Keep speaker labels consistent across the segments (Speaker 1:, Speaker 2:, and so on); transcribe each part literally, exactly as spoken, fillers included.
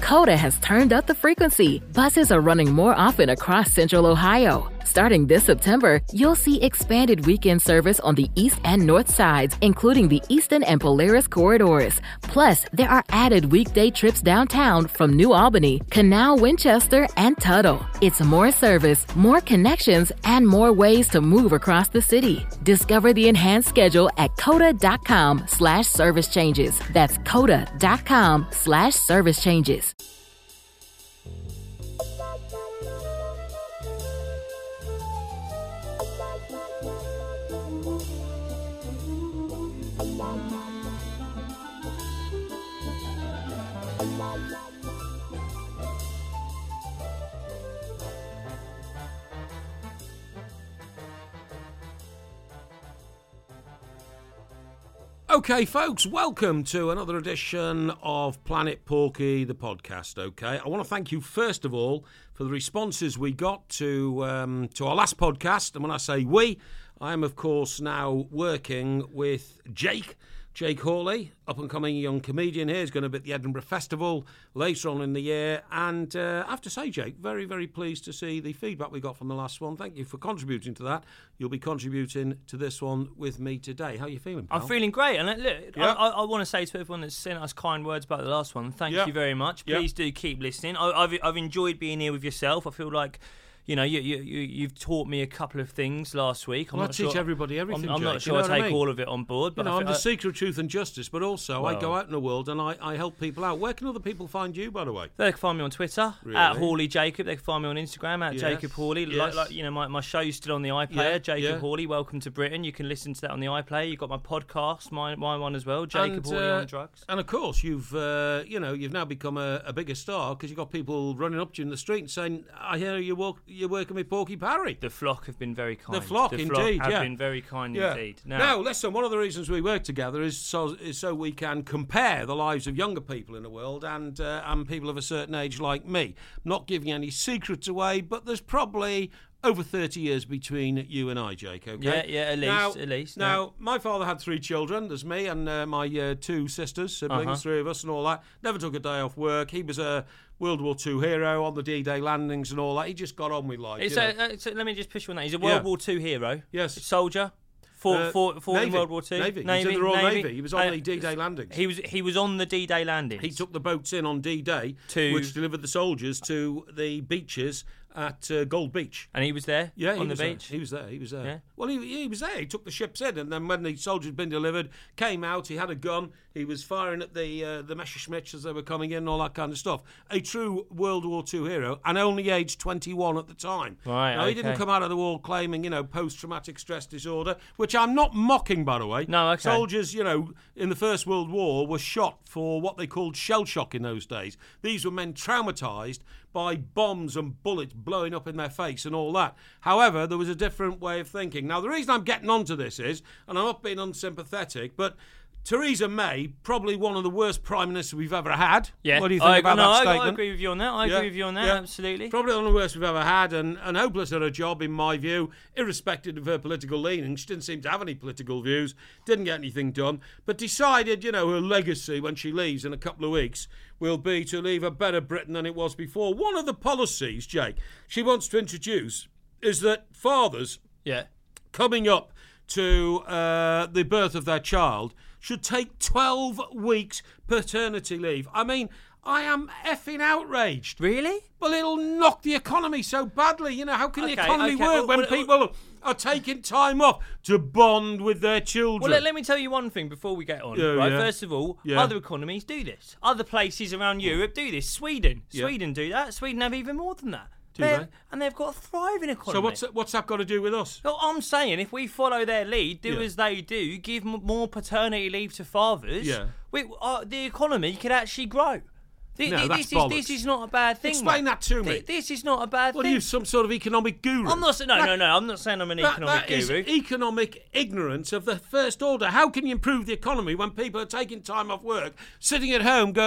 Speaker 1: Coda has turned up the frequency. Buses are running more often across Central Ohio. Starting this September, you'll see expanded weekend service on the east and north sides, including the Eastern and Polaris corridors. Plus, there are added weekday trips downtown from New Albany, Canal, Winchester, and Tuttle. It's more service, more connections, and more ways to move across the city. Discover the enhanced schedule at coda.com slash service changes. That's coda.com slash service changes.
Speaker 2: Okay, folks, welcome to another edition of Planet Porky, the podcast, okay? I want to thank you, first of all, for the responses we got to um, to our last podcast. And when I say we, I am, of course, now working with Jake, Jake Hawley, up-and-coming young comedian here. He's going to be at the Edinburgh Festival later on in the year. And uh, I have to say, Jake, very, very pleased to see the feedback we got from the last one. Thank you for contributing to that. You'll be contributing to this one with me today. How are you feeling, pal?
Speaker 3: I'm feeling great. And look,
Speaker 2: yeah.
Speaker 3: I, I, I want to say to everyone that's sent us kind words about the last one, thank
Speaker 2: yeah.
Speaker 3: you very much.
Speaker 2: Yeah.
Speaker 3: Please do keep listening. I, I've, I've enjoyed being here with yourself. I feel like... You know, you, you, you've taught me a couple of things last week. I'm
Speaker 2: well,
Speaker 3: not
Speaker 2: I teach
Speaker 3: sure,
Speaker 2: everybody everything,
Speaker 3: I'm, I'm
Speaker 2: Jake,
Speaker 3: not sure
Speaker 2: you know
Speaker 3: I take
Speaker 2: I mean?
Speaker 3: all of it on board. But
Speaker 2: you know,
Speaker 3: I
Speaker 2: I'm
Speaker 3: feel,
Speaker 2: the seeker of truth and justice, but also
Speaker 3: well,
Speaker 2: I go out in the world and I, I help people out. Where can other people find you, by the way?
Speaker 3: They can find me on Twitter,
Speaker 2: really?
Speaker 3: at Hawley Jacob. They can find me on Instagram, at
Speaker 2: yes.
Speaker 3: Jacob Hawley.
Speaker 2: Yes.
Speaker 3: Like, like, you know, my, my show's still on the iPlayer,
Speaker 2: yeah.
Speaker 3: Jacob
Speaker 2: yeah.
Speaker 3: Hawley, Welcome to Britain. You can listen to that on the iPlayer. You've got my podcast, my, my one as well, Jacob
Speaker 2: and,
Speaker 3: Hawley
Speaker 2: uh,
Speaker 3: on Drugs.
Speaker 2: And, of course, you've uh, you know, you've now become a, a bigger star because you've got people running up to you in the street and saying, I hear you walk, you're working with Porky Parry.
Speaker 3: The flock have been very kind.
Speaker 2: The flock,
Speaker 3: the
Speaker 2: indeed,
Speaker 3: have
Speaker 2: yeah.
Speaker 3: been very kind
Speaker 2: yeah.
Speaker 3: indeed.
Speaker 2: Now,
Speaker 3: Now,
Speaker 2: listen, one of the reasons we work together is so is so we can compare the lives of younger people in the world and uh, and people of a certain age like me. Not giving any secrets away, but there's probably over thirty years between you and I, Jake, okay?
Speaker 3: Yeah, yeah, at least,
Speaker 2: now,
Speaker 3: at least.
Speaker 2: Now,
Speaker 3: no.
Speaker 2: my father had three children. There's me and uh, my uh, two sisters, siblings,
Speaker 3: Uh-huh.
Speaker 2: three of us and all that. Never took a day off work. He was a World War Two hero on the D-Day landings and all that. He just got on with life.
Speaker 3: It's
Speaker 2: you
Speaker 3: a,
Speaker 2: know.
Speaker 3: uh, so let me just push you on that. He's a World
Speaker 2: Yeah.
Speaker 3: War Two hero.
Speaker 2: Yes.
Speaker 3: Soldier. Fought,
Speaker 2: Uh,
Speaker 3: fought, fought in
Speaker 2: Navy.
Speaker 3: World War Two.
Speaker 2: Navy. He was in the Royal Navy. He was on
Speaker 3: Uh,
Speaker 2: the D-Day landings.
Speaker 3: He was he was on the D-Day landings.
Speaker 2: He took the boats in on D-Day,
Speaker 3: To-
Speaker 2: which delivered the soldiers to the beaches at uh, Gold Beach.
Speaker 3: and he was there
Speaker 2: Yeah,
Speaker 3: on
Speaker 2: he
Speaker 3: the
Speaker 2: was
Speaker 3: beach.
Speaker 2: There. He was there. He was there.
Speaker 3: Yeah.
Speaker 2: Well, he, he was there. He took the ships in, and then when the soldiers had been delivered, came out. He had a gun. He was firing at the uh, the Messerschmitts as they were coming in, and all that kind of stuff. A true World War Two hero, and only aged twenty-one at the time.
Speaker 3: Right,
Speaker 2: Now, he didn't
Speaker 3: okay.
Speaker 2: come out of the war claiming, you know, post-traumatic stress disorder, which I'm not mocking, by the way.
Speaker 3: No, okay.
Speaker 2: Soldiers, you know, in the First World War were shot for what they called shell shock in those days. These were men traumatised by bombs and bullets blowing up in their face and all that. However, there was a different way of thinking. Now, the reason I'm getting onto this is, and I'm not being unsympathetic, but Theresa May, probably one of the worst prime ministers we've ever had.
Speaker 3: Yeah.
Speaker 2: What do you think
Speaker 3: I,
Speaker 2: about
Speaker 3: no,
Speaker 2: that
Speaker 3: I,
Speaker 2: statement?
Speaker 3: I agree with you on that. I
Speaker 2: Yeah,
Speaker 3: agree with you on that.
Speaker 2: yeah.
Speaker 3: Absolutely.
Speaker 2: Probably one of the worst we've ever had, and, and hopeless at her job, in my view, irrespective of her political leanings. She didn't seem to have any political views, didn't get anything done, but decided, you know, her legacy when she leaves in a couple of weeks will be to leave a better Britain than it was before. One of the policies, Jake, she wants to introduce is that fathers
Speaker 3: Yeah.
Speaker 2: coming up to uh, the birth of their child should take twelve weeks paternity leave. I mean, I am effing outraged.
Speaker 3: Really?
Speaker 2: Well, it'll knock the economy so badly. You know, how can
Speaker 3: Okay,
Speaker 2: the economy
Speaker 3: okay,
Speaker 2: work
Speaker 3: well,
Speaker 2: when
Speaker 3: well,
Speaker 2: people are taking time off to bond with their children?
Speaker 3: Well, let, let me tell you one thing before we get on.
Speaker 2: Yeah,
Speaker 3: right.
Speaker 2: yeah.
Speaker 3: First of all,
Speaker 2: Yeah.
Speaker 3: other economies do this. Other places around Europe do this. Sweden.
Speaker 2: Yeah.
Speaker 3: Sweden do that. Sweden have even more than that.
Speaker 2: Do
Speaker 3: They're-
Speaker 2: they?
Speaker 3: And they've got a thriving economy.
Speaker 2: So what's that, what's that got to do with us?
Speaker 3: Well, I'm saying if we follow their lead, do
Speaker 2: Yeah.
Speaker 3: as they do, give m- more paternity leave to fathers,
Speaker 2: Yeah.
Speaker 3: we, uh, the economy could actually grow. Th-
Speaker 2: No,
Speaker 3: th-
Speaker 2: that's
Speaker 3: this is
Speaker 2: bollocks.
Speaker 3: this is not a bad thing.
Speaker 2: Explain
Speaker 3: mate.
Speaker 2: that to me.
Speaker 3: Th- This is not a bad
Speaker 2: What are
Speaker 3: thing.
Speaker 2: you, some sort of economic guru?
Speaker 3: I'm not saying no,
Speaker 2: That-
Speaker 3: no, no. I'm not saying I'm an
Speaker 2: That,
Speaker 3: economic
Speaker 2: that is
Speaker 3: guru.
Speaker 2: economic ignorance of the first order. How can you improve the economy when people are taking time off work, sitting at home going,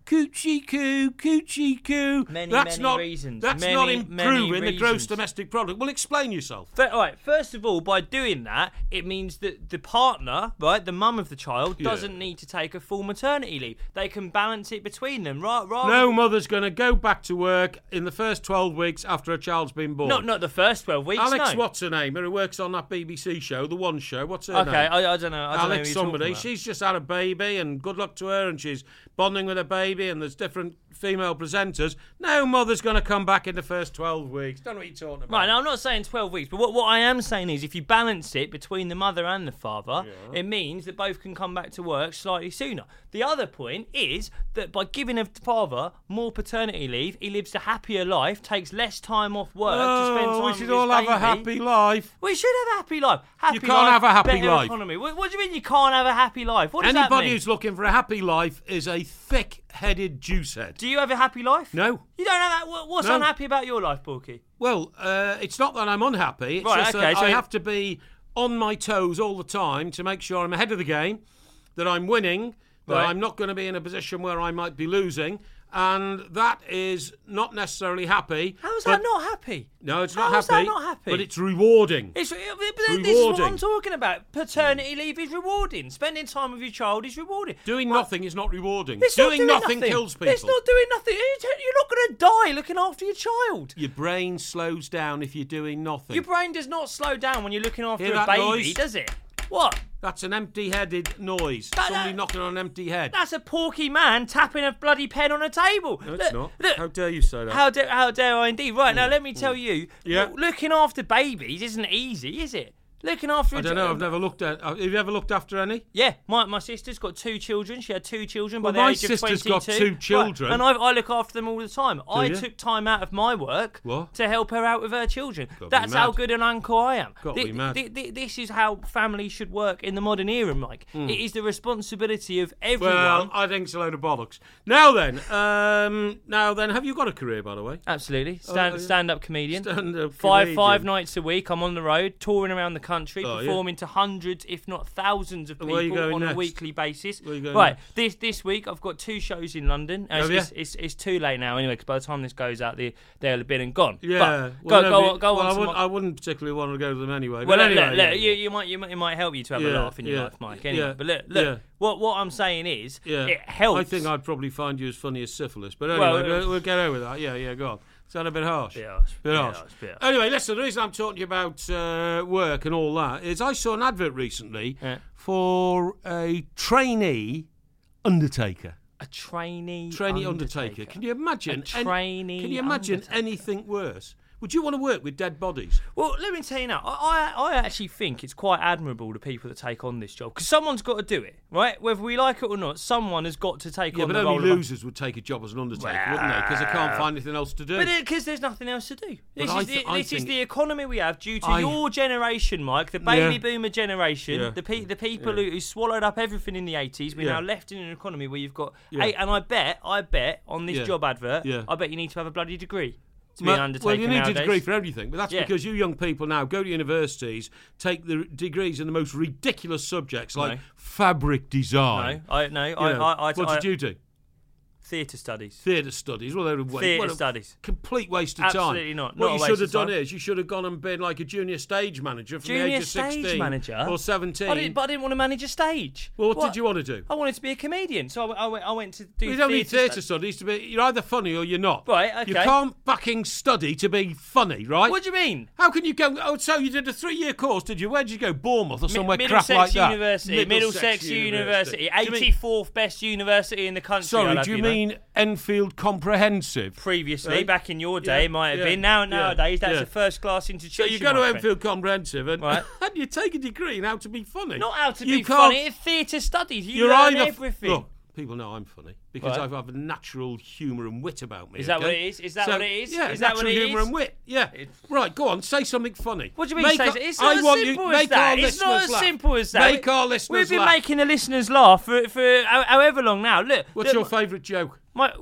Speaker 2: Coochie coo, coochie coo.
Speaker 3: Many,
Speaker 2: that's
Speaker 3: many
Speaker 2: not,
Speaker 3: reasons.
Speaker 2: That's
Speaker 3: many,
Speaker 2: not
Speaker 3: many
Speaker 2: improving the gross
Speaker 3: reasons.
Speaker 2: domestic product. Well, explain yourself.
Speaker 3: But, all right, first of all, by doing that, it means that the partner, right, the mum of the child,
Speaker 2: Yeah.
Speaker 3: doesn't need to take a full maternity leave. They can balance it between them, right? Rather
Speaker 2: No mother's going to go back to work in the first twelve weeks after a child's been born.
Speaker 3: Not not the first twelve weeks.
Speaker 2: Alex,
Speaker 3: no.
Speaker 2: what's her name? Who works on that B B C show, the One Show? What's her
Speaker 3: Okay,
Speaker 2: name?
Speaker 3: I, I don't know. I don't know
Speaker 2: Alex
Speaker 3: who you're
Speaker 2: somebody.
Speaker 3: talking about.
Speaker 2: She's just had a baby, and good luck to her. And she's bonding with her baby, and there's different female presenters. No mother's going to come back in the first twelve weeks. Don't know what you're talking about.
Speaker 3: Right, now I'm not saying twelve weeks, but what, what I am saying is if you balance it between the mother and the father,
Speaker 2: Yeah.
Speaker 3: it means that both can come back to work slightly sooner. The other point is that by giving a father more paternity leave, he lives a happier life, takes less time off work to spend
Speaker 2: Oh,
Speaker 3: time
Speaker 2: we
Speaker 3: with
Speaker 2: should
Speaker 3: his
Speaker 2: all have a
Speaker 3: baby.
Speaker 2: happy life.
Speaker 3: We should have a happy life. Happy
Speaker 2: You can't
Speaker 3: life,
Speaker 2: have a happy
Speaker 3: better
Speaker 2: life.
Speaker 3: Economy. What, what do you mean you can't have a happy life? What does that
Speaker 2: Anybody
Speaker 3: mean?
Speaker 2: who's looking for a happy life is a thick-headed juicehead.
Speaker 3: Do you have a happy life?
Speaker 2: No.
Speaker 3: You don't have that. What- What's
Speaker 2: No.
Speaker 3: unhappy about your life, Porky?
Speaker 2: Well, uh, it's not that I'm unhappy. It's
Speaker 3: Right,
Speaker 2: just
Speaker 3: okay,
Speaker 2: that
Speaker 3: so
Speaker 2: I
Speaker 3: you-
Speaker 2: have to be on my toes all the time to make sure I'm ahead of the game, that I'm winning, that
Speaker 3: Right.
Speaker 2: I'm not going to be in a position where I might be losing, and that is not necessarily happy.
Speaker 3: How is
Speaker 2: but-
Speaker 3: that not happy?
Speaker 2: No, it's
Speaker 3: How
Speaker 2: not
Speaker 3: is
Speaker 2: happy.
Speaker 3: that not happy?
Speaker 2: But it's rewarding.
Speaker 3: It's, but
Speaker 2: It's
Speaker 3: this is what
Speaker 2: rewarding.
Speaker 3: I'm talking about. Paternity leave is rewarding. Spending time with your child is rewarding.
Speaker 2: Doing
Speaker 3: Well,
Speaker 2: nothing is not rewarding.
Speaker 3: it's not
Speaker 2: doing,
Speaker 3: doing
Speaker 2: nothing,
Speaker 3: nothing
Speaker 2: kills people.
Speaker 3: It's not doing nothing. You're not going to die looking after your child.
Speaker 2: Your brain slows down if you're doing nothing.
Speaker 3: Your brain does not slow down when you're looking after
Speaker 2: Hear
Speaker 3: a
Speaker 2: that
Speaker 3: baby,
Speaker 2: noise?
Speaker 3: does it? What?
Speaker 2: That's an empty-headed noise.
Speaker 3: That-
Speaker 2: Somebody
Speaker 3: that-
Speaker 2: knocking on an empty head.
Speaker 3: That's a porky man tapping a bloody pen on a table.
Speaker 2: No, it's
Speaker 3: Look,
Speaker 2: not.
Speaker 3: Look,
Speaker 2: How dare you say that?
Speaker 3: How dare, how dare I indeed? Right, now let me tell you,
Speaker 2: Yeah.
Speaker 3: l- looking after babies isn't easy, is it? Looking after
Speaker 2: I
Speaker 3: a
Speaker 2: don't
Speaker 3: ch-
Speaker 2: know. I've never looked at. Have you ever looked after any?
Speaker 3: Yeah, my, my sister's got two children. She had two children
Speaker 2: Well,
Speaker 3: by the
Speaker 2: my
Speaker 3: age of
Speaker 2: sister's
Speaker 3: twenty-two.
Speaker 2: got two
Speaker 3: Right,
Speaker 2: children.
Speaker 3: and I, I look after them all the time. I
Speaker 2: you?
Speaker 3: took time out of my work
Speaker 2: What?
Speaker 3: to help her out with her children.
Speaker 2: Gotta be
Speaker 3: That's how
Speaker 2: mad.
Speaker 3: good an uncle I am.
Speaker 2: Gotta
Speaker 3: Thi-
Speaker 2: be mad.
Speaker 3: thi- thi- this is how families should work in the modern era, Mike. It is the responsibility of everyone.
Speaker 2: Well, I think it's a load of bollocks. Now then, um, now then, have you got a career, by the way?
Speaker 3: Absolutely, stand
Speaker 2: Oh, yeah.
Speaker 3: stand-up comedian.
Speaker 2: Stand-up
Speaker 3: five
Speaker 2: comedian.
Speaker 3: five nights a week. I'm on the road, touring around the country,
Speaker 2: Oh, yeah.
Speaker 3: performing to hundreds, if not thousands, of
Speaker 2: Where are you
Speaker 3: people
Speaker 2: going
Speaker 3: on a
Speaker 2: next?
Speaker 3: weekly basis.
Speaker 2: Where are you going
Speaker 3: Right,
Speaker 2: next?
Speaker 3: this this week I've got two shows in London. Uh,
Speaker 2: Have
Speaker 3: it's,
Speaker 2: you?
Speaker 3: it's, it's it's too late now anyway, because by the time this goes out, they they'll have been and gone.
Speaker 2: Yeah.
Speaker 3: but
Speaker 2: well,
Speaker 3: go
Speaker 2: no,
Speaker 3: go
Speaker 2: but-
Speaker 3: go
Speaker 2: well,
Speaker 3: on.
Speaker 2: I
Speaker 3: to
Speaker 2: wouldn't,
Speaker 3: my-
Speaker 2: I wouldn't particularly want to go to them anyway.
Speaker 3: well,
Speaker 2: but
Speaker 3: look,
Speaker 2: anyway,
Speaker 3: look, look,
Speaker 2: yeah.
Speaker 3: you, you might you might it might help you to have a
Speaker 2: Yeah,
Speaker 3: laugh in your
Speaker 2: yeah,
Speaker 3: life, Mike. Anyway,
Speaker 2: yeah,
Speaker 3: but look, look.
Speaker 2: yeah.
Speaker 3: What what I'm saying is,
Speaker 2: Yeah.
Speaker 3: it helps.
Speaker 2: I think I'd probably find you as funny as syphilis. But
Speaker 3: Well,
Speaker 2: anyway,
Speaker 3: uh,
Speaker 2: we'll, we'll get over that. Yeah, yeah, go on. Sound a bit harsh.
Speaker 3: Bit harsh,
Speaker 2: Bit
Speaker 3: bit
Speaker 2: harsh.
Speaker 3: harsh, bit harsh.
Speaker 2: Anyway, listen, the reason I'm talking to you about uh, work and all that is I saw an advert recently
Speaker 3: Yeah.
Speaker 2: for a trainee undertaker.
Speaker 3: A trainee
Speaker 2: Trainee
Speaker 3: undertaker.
Speaker 2: undertaker. Can you imagine?
Speaker 3: A trainee
Speaker 2: Can you imagine
Speaker 3: undertaker.
Speaker 2: anything worse? Would you want to work with dead bodies?
Speaker 3: Well, let me tell you now, I, I, I actually think it's quite admirable the people that take on this job, because someone's got to do it, right? Whether we like it or not, someone has got to take
Speaker 2: Yeah,
Speaker 3: on
Speaker 2: but
Speaker 3: the role
Speaker 2: only
Speaker 3: of a-
Speaker 2: losers would take a job as an undertaker, wouldn't they? Because they can't find anything else to do.
Speaker 3: But because there's nothing else to do. This,
Speaker 2: I
Speaker 3: is,
Speaker 2: th-
Speaker 3: the,
Speaker 2: I
Speaker 3: this is
Speaker 2: think-
Speaker 3: the economy we have due to
Speaker 2: I-
Speaker 3: your generation, Mike, the baby
Speaker 2: Yeah.
Speaker 3: boomer generation,
Speaker 2: Yeah.
Speaker 3: the pe- the people who, who swallowed up everything in the eighties. We're
Speaker 2: Yeah.
Speaker 3: now left in an economy where you've got
Speaker 2: Yeah.
Speaker 3: eight, and I bet, I bet on this
Speaker 2: Yeah.
Speaker 3: job advert,
Speaker 2: Yeah.
Speaker 3: I bet you need to have a bloody degree to be
Speaker 2: Ma-
Speaker 3: an undertaker
Speaker 2: well, you need
Speaker 3: nowadays.
Speaker 2: a degree for everything, but that's
Speaker 3: Yeah.
Speaker 2: because you young people now go to universities, take the degrees in the most ridiculous subjects like
Speaker 3: No.
Speaker 2: fabric design.
Speaker 3: No, I no,
Speaker 2: You
Speaker 3: I,
Speaker 2: know,
Speaker 3: I, I,
Speaker 2: what
Speaker 3: I,
Speaker 2: did you do?
Speaker 3: theatre studies.
Speaker 2: Theatre studies. Well, they're a wa-
Speaker 3: Theatre
Speaker 2: what a
Speaker 3: studies.
Speaker 2: Complete waste of time.
Speaker 3: Absolutely not.
Speaker 2: What
Speaker 3: Not a
Speaker 2: you
Speaker 3: waste
Speaker 2: should have
Speaker 3: of
Speaker 2: done
Speaker 3: time.
Speaker 2: is you should have gone and been like a junior stage manager from the
Speaker 3: Junior
Speaker 2: age of
Speaker 3: stage
Speaker 2: sixteen
Speaker 3: manager?
Speaker 2: or seventeen.
Speaker 3: I didn't, but I didn't want to manage a stage.
Speaker 2: well, what, did you want to do?
Speaker 3: I wanted to be a comedian, so I, went- I went. I went to do.
Speaker 2: You don't need
Speaker 3: theatre
Speaker 2: theatre
Speaker 3: studies.
Speaker 2: studies to be. You're either funny or you're not.
Speaker 3: Right,
Speaker 2: You
Speaker 3: okay.
Speaker 2: can't fucking study to be funny, right?
Speaker 3: What do you mean?
Speaker 2: How can you go? Oh, so you did a three-year course, did you? Where did you go? Bournemouth or somewhere
Speaker 3: Mi-
Speaker 2: crap
Speaker 3: Middlesex
Speaker 2: like that?
Speaker 3: University, Middlesex University,
Speaker 2: Do you mean-
Speaker 3: eighty-fourth best university in the country.
Speaker 2: Sorry,
Speaker 3: I'll have
Speaker 2: do you
Speaker 3: know.
Speaker 2: mean Enfield Comprehensive?
Speaker 3: Previously,
Speaker 2: Right?
Speaker 3: back in your day,
Speaker 2: Yeah,
Speaker 3: it might have
Speaker 2: yeah,
Speaker 3: been. Now,
Speaker 2: yeah,
Speaker 3: nowadays, that's
Speaker 2: yeah.
Speaker 3: a first-class
Speaker 2: So
Speaker 3: institution.
Speaker 2: you go to
Speaker 3: my friend.
Speaker 2: Enfield Comprehensive and,
Speaker 3: Right.
Speaker 2: and you take a degree in how to be funny.
Speaker 3: Not how to
Speaker 2: You
Speaker 3: be
Speaker 2: can't-
Speaker 3: funny. It's theatre studies. You
Speaker 2: You're
Speaker 3: learn
Speaker 2: either
Speaker 3: everything.
Speaker 2: Look, people know I'm funny because
Speaker 3: Right.
Speaker 2: I have a natural humour and wit about me.
Speaker 3: Is that
Speaker 2: okay?
Speaker 3: what it is? Is that
Speaker 2: So,
Speaker 3: what it is?
Speaker 2: Yeah,
Speaker 3: Is that
Speaker 2: natural
Speaker 3: what it
Speaker 2: humour
Speaker 3: is?
Speaker 2: and wit. Yeah. right, go on, say something funny.
Speaker 3: What do you mean?
Speaker 2: Make
Speaker 3: Say
Speaker 2: our-
Speaker 3: so? It's
Speaker 2: I
Speaker 3: not as
Speaker 2: want you-
Speaker 3: simple as
Speaker 2: make
Speaker 3: that.
Speaker 2: our
Speaker 3: It's not
Speaker 2: listeners
Speaker 3: as
Speaker 2: laugh.
Speaker 3: simple as that.
Speaker 2: Make our listeners
Speaker 3: We've been
Speaker 2: laugh.
Speaker 3: making the listeners laugh for for ho- however long now. Look.
Speaker 2: What's
Speaker 3: look,
Speaker 2: your favourite joke?
Speaker 3: my,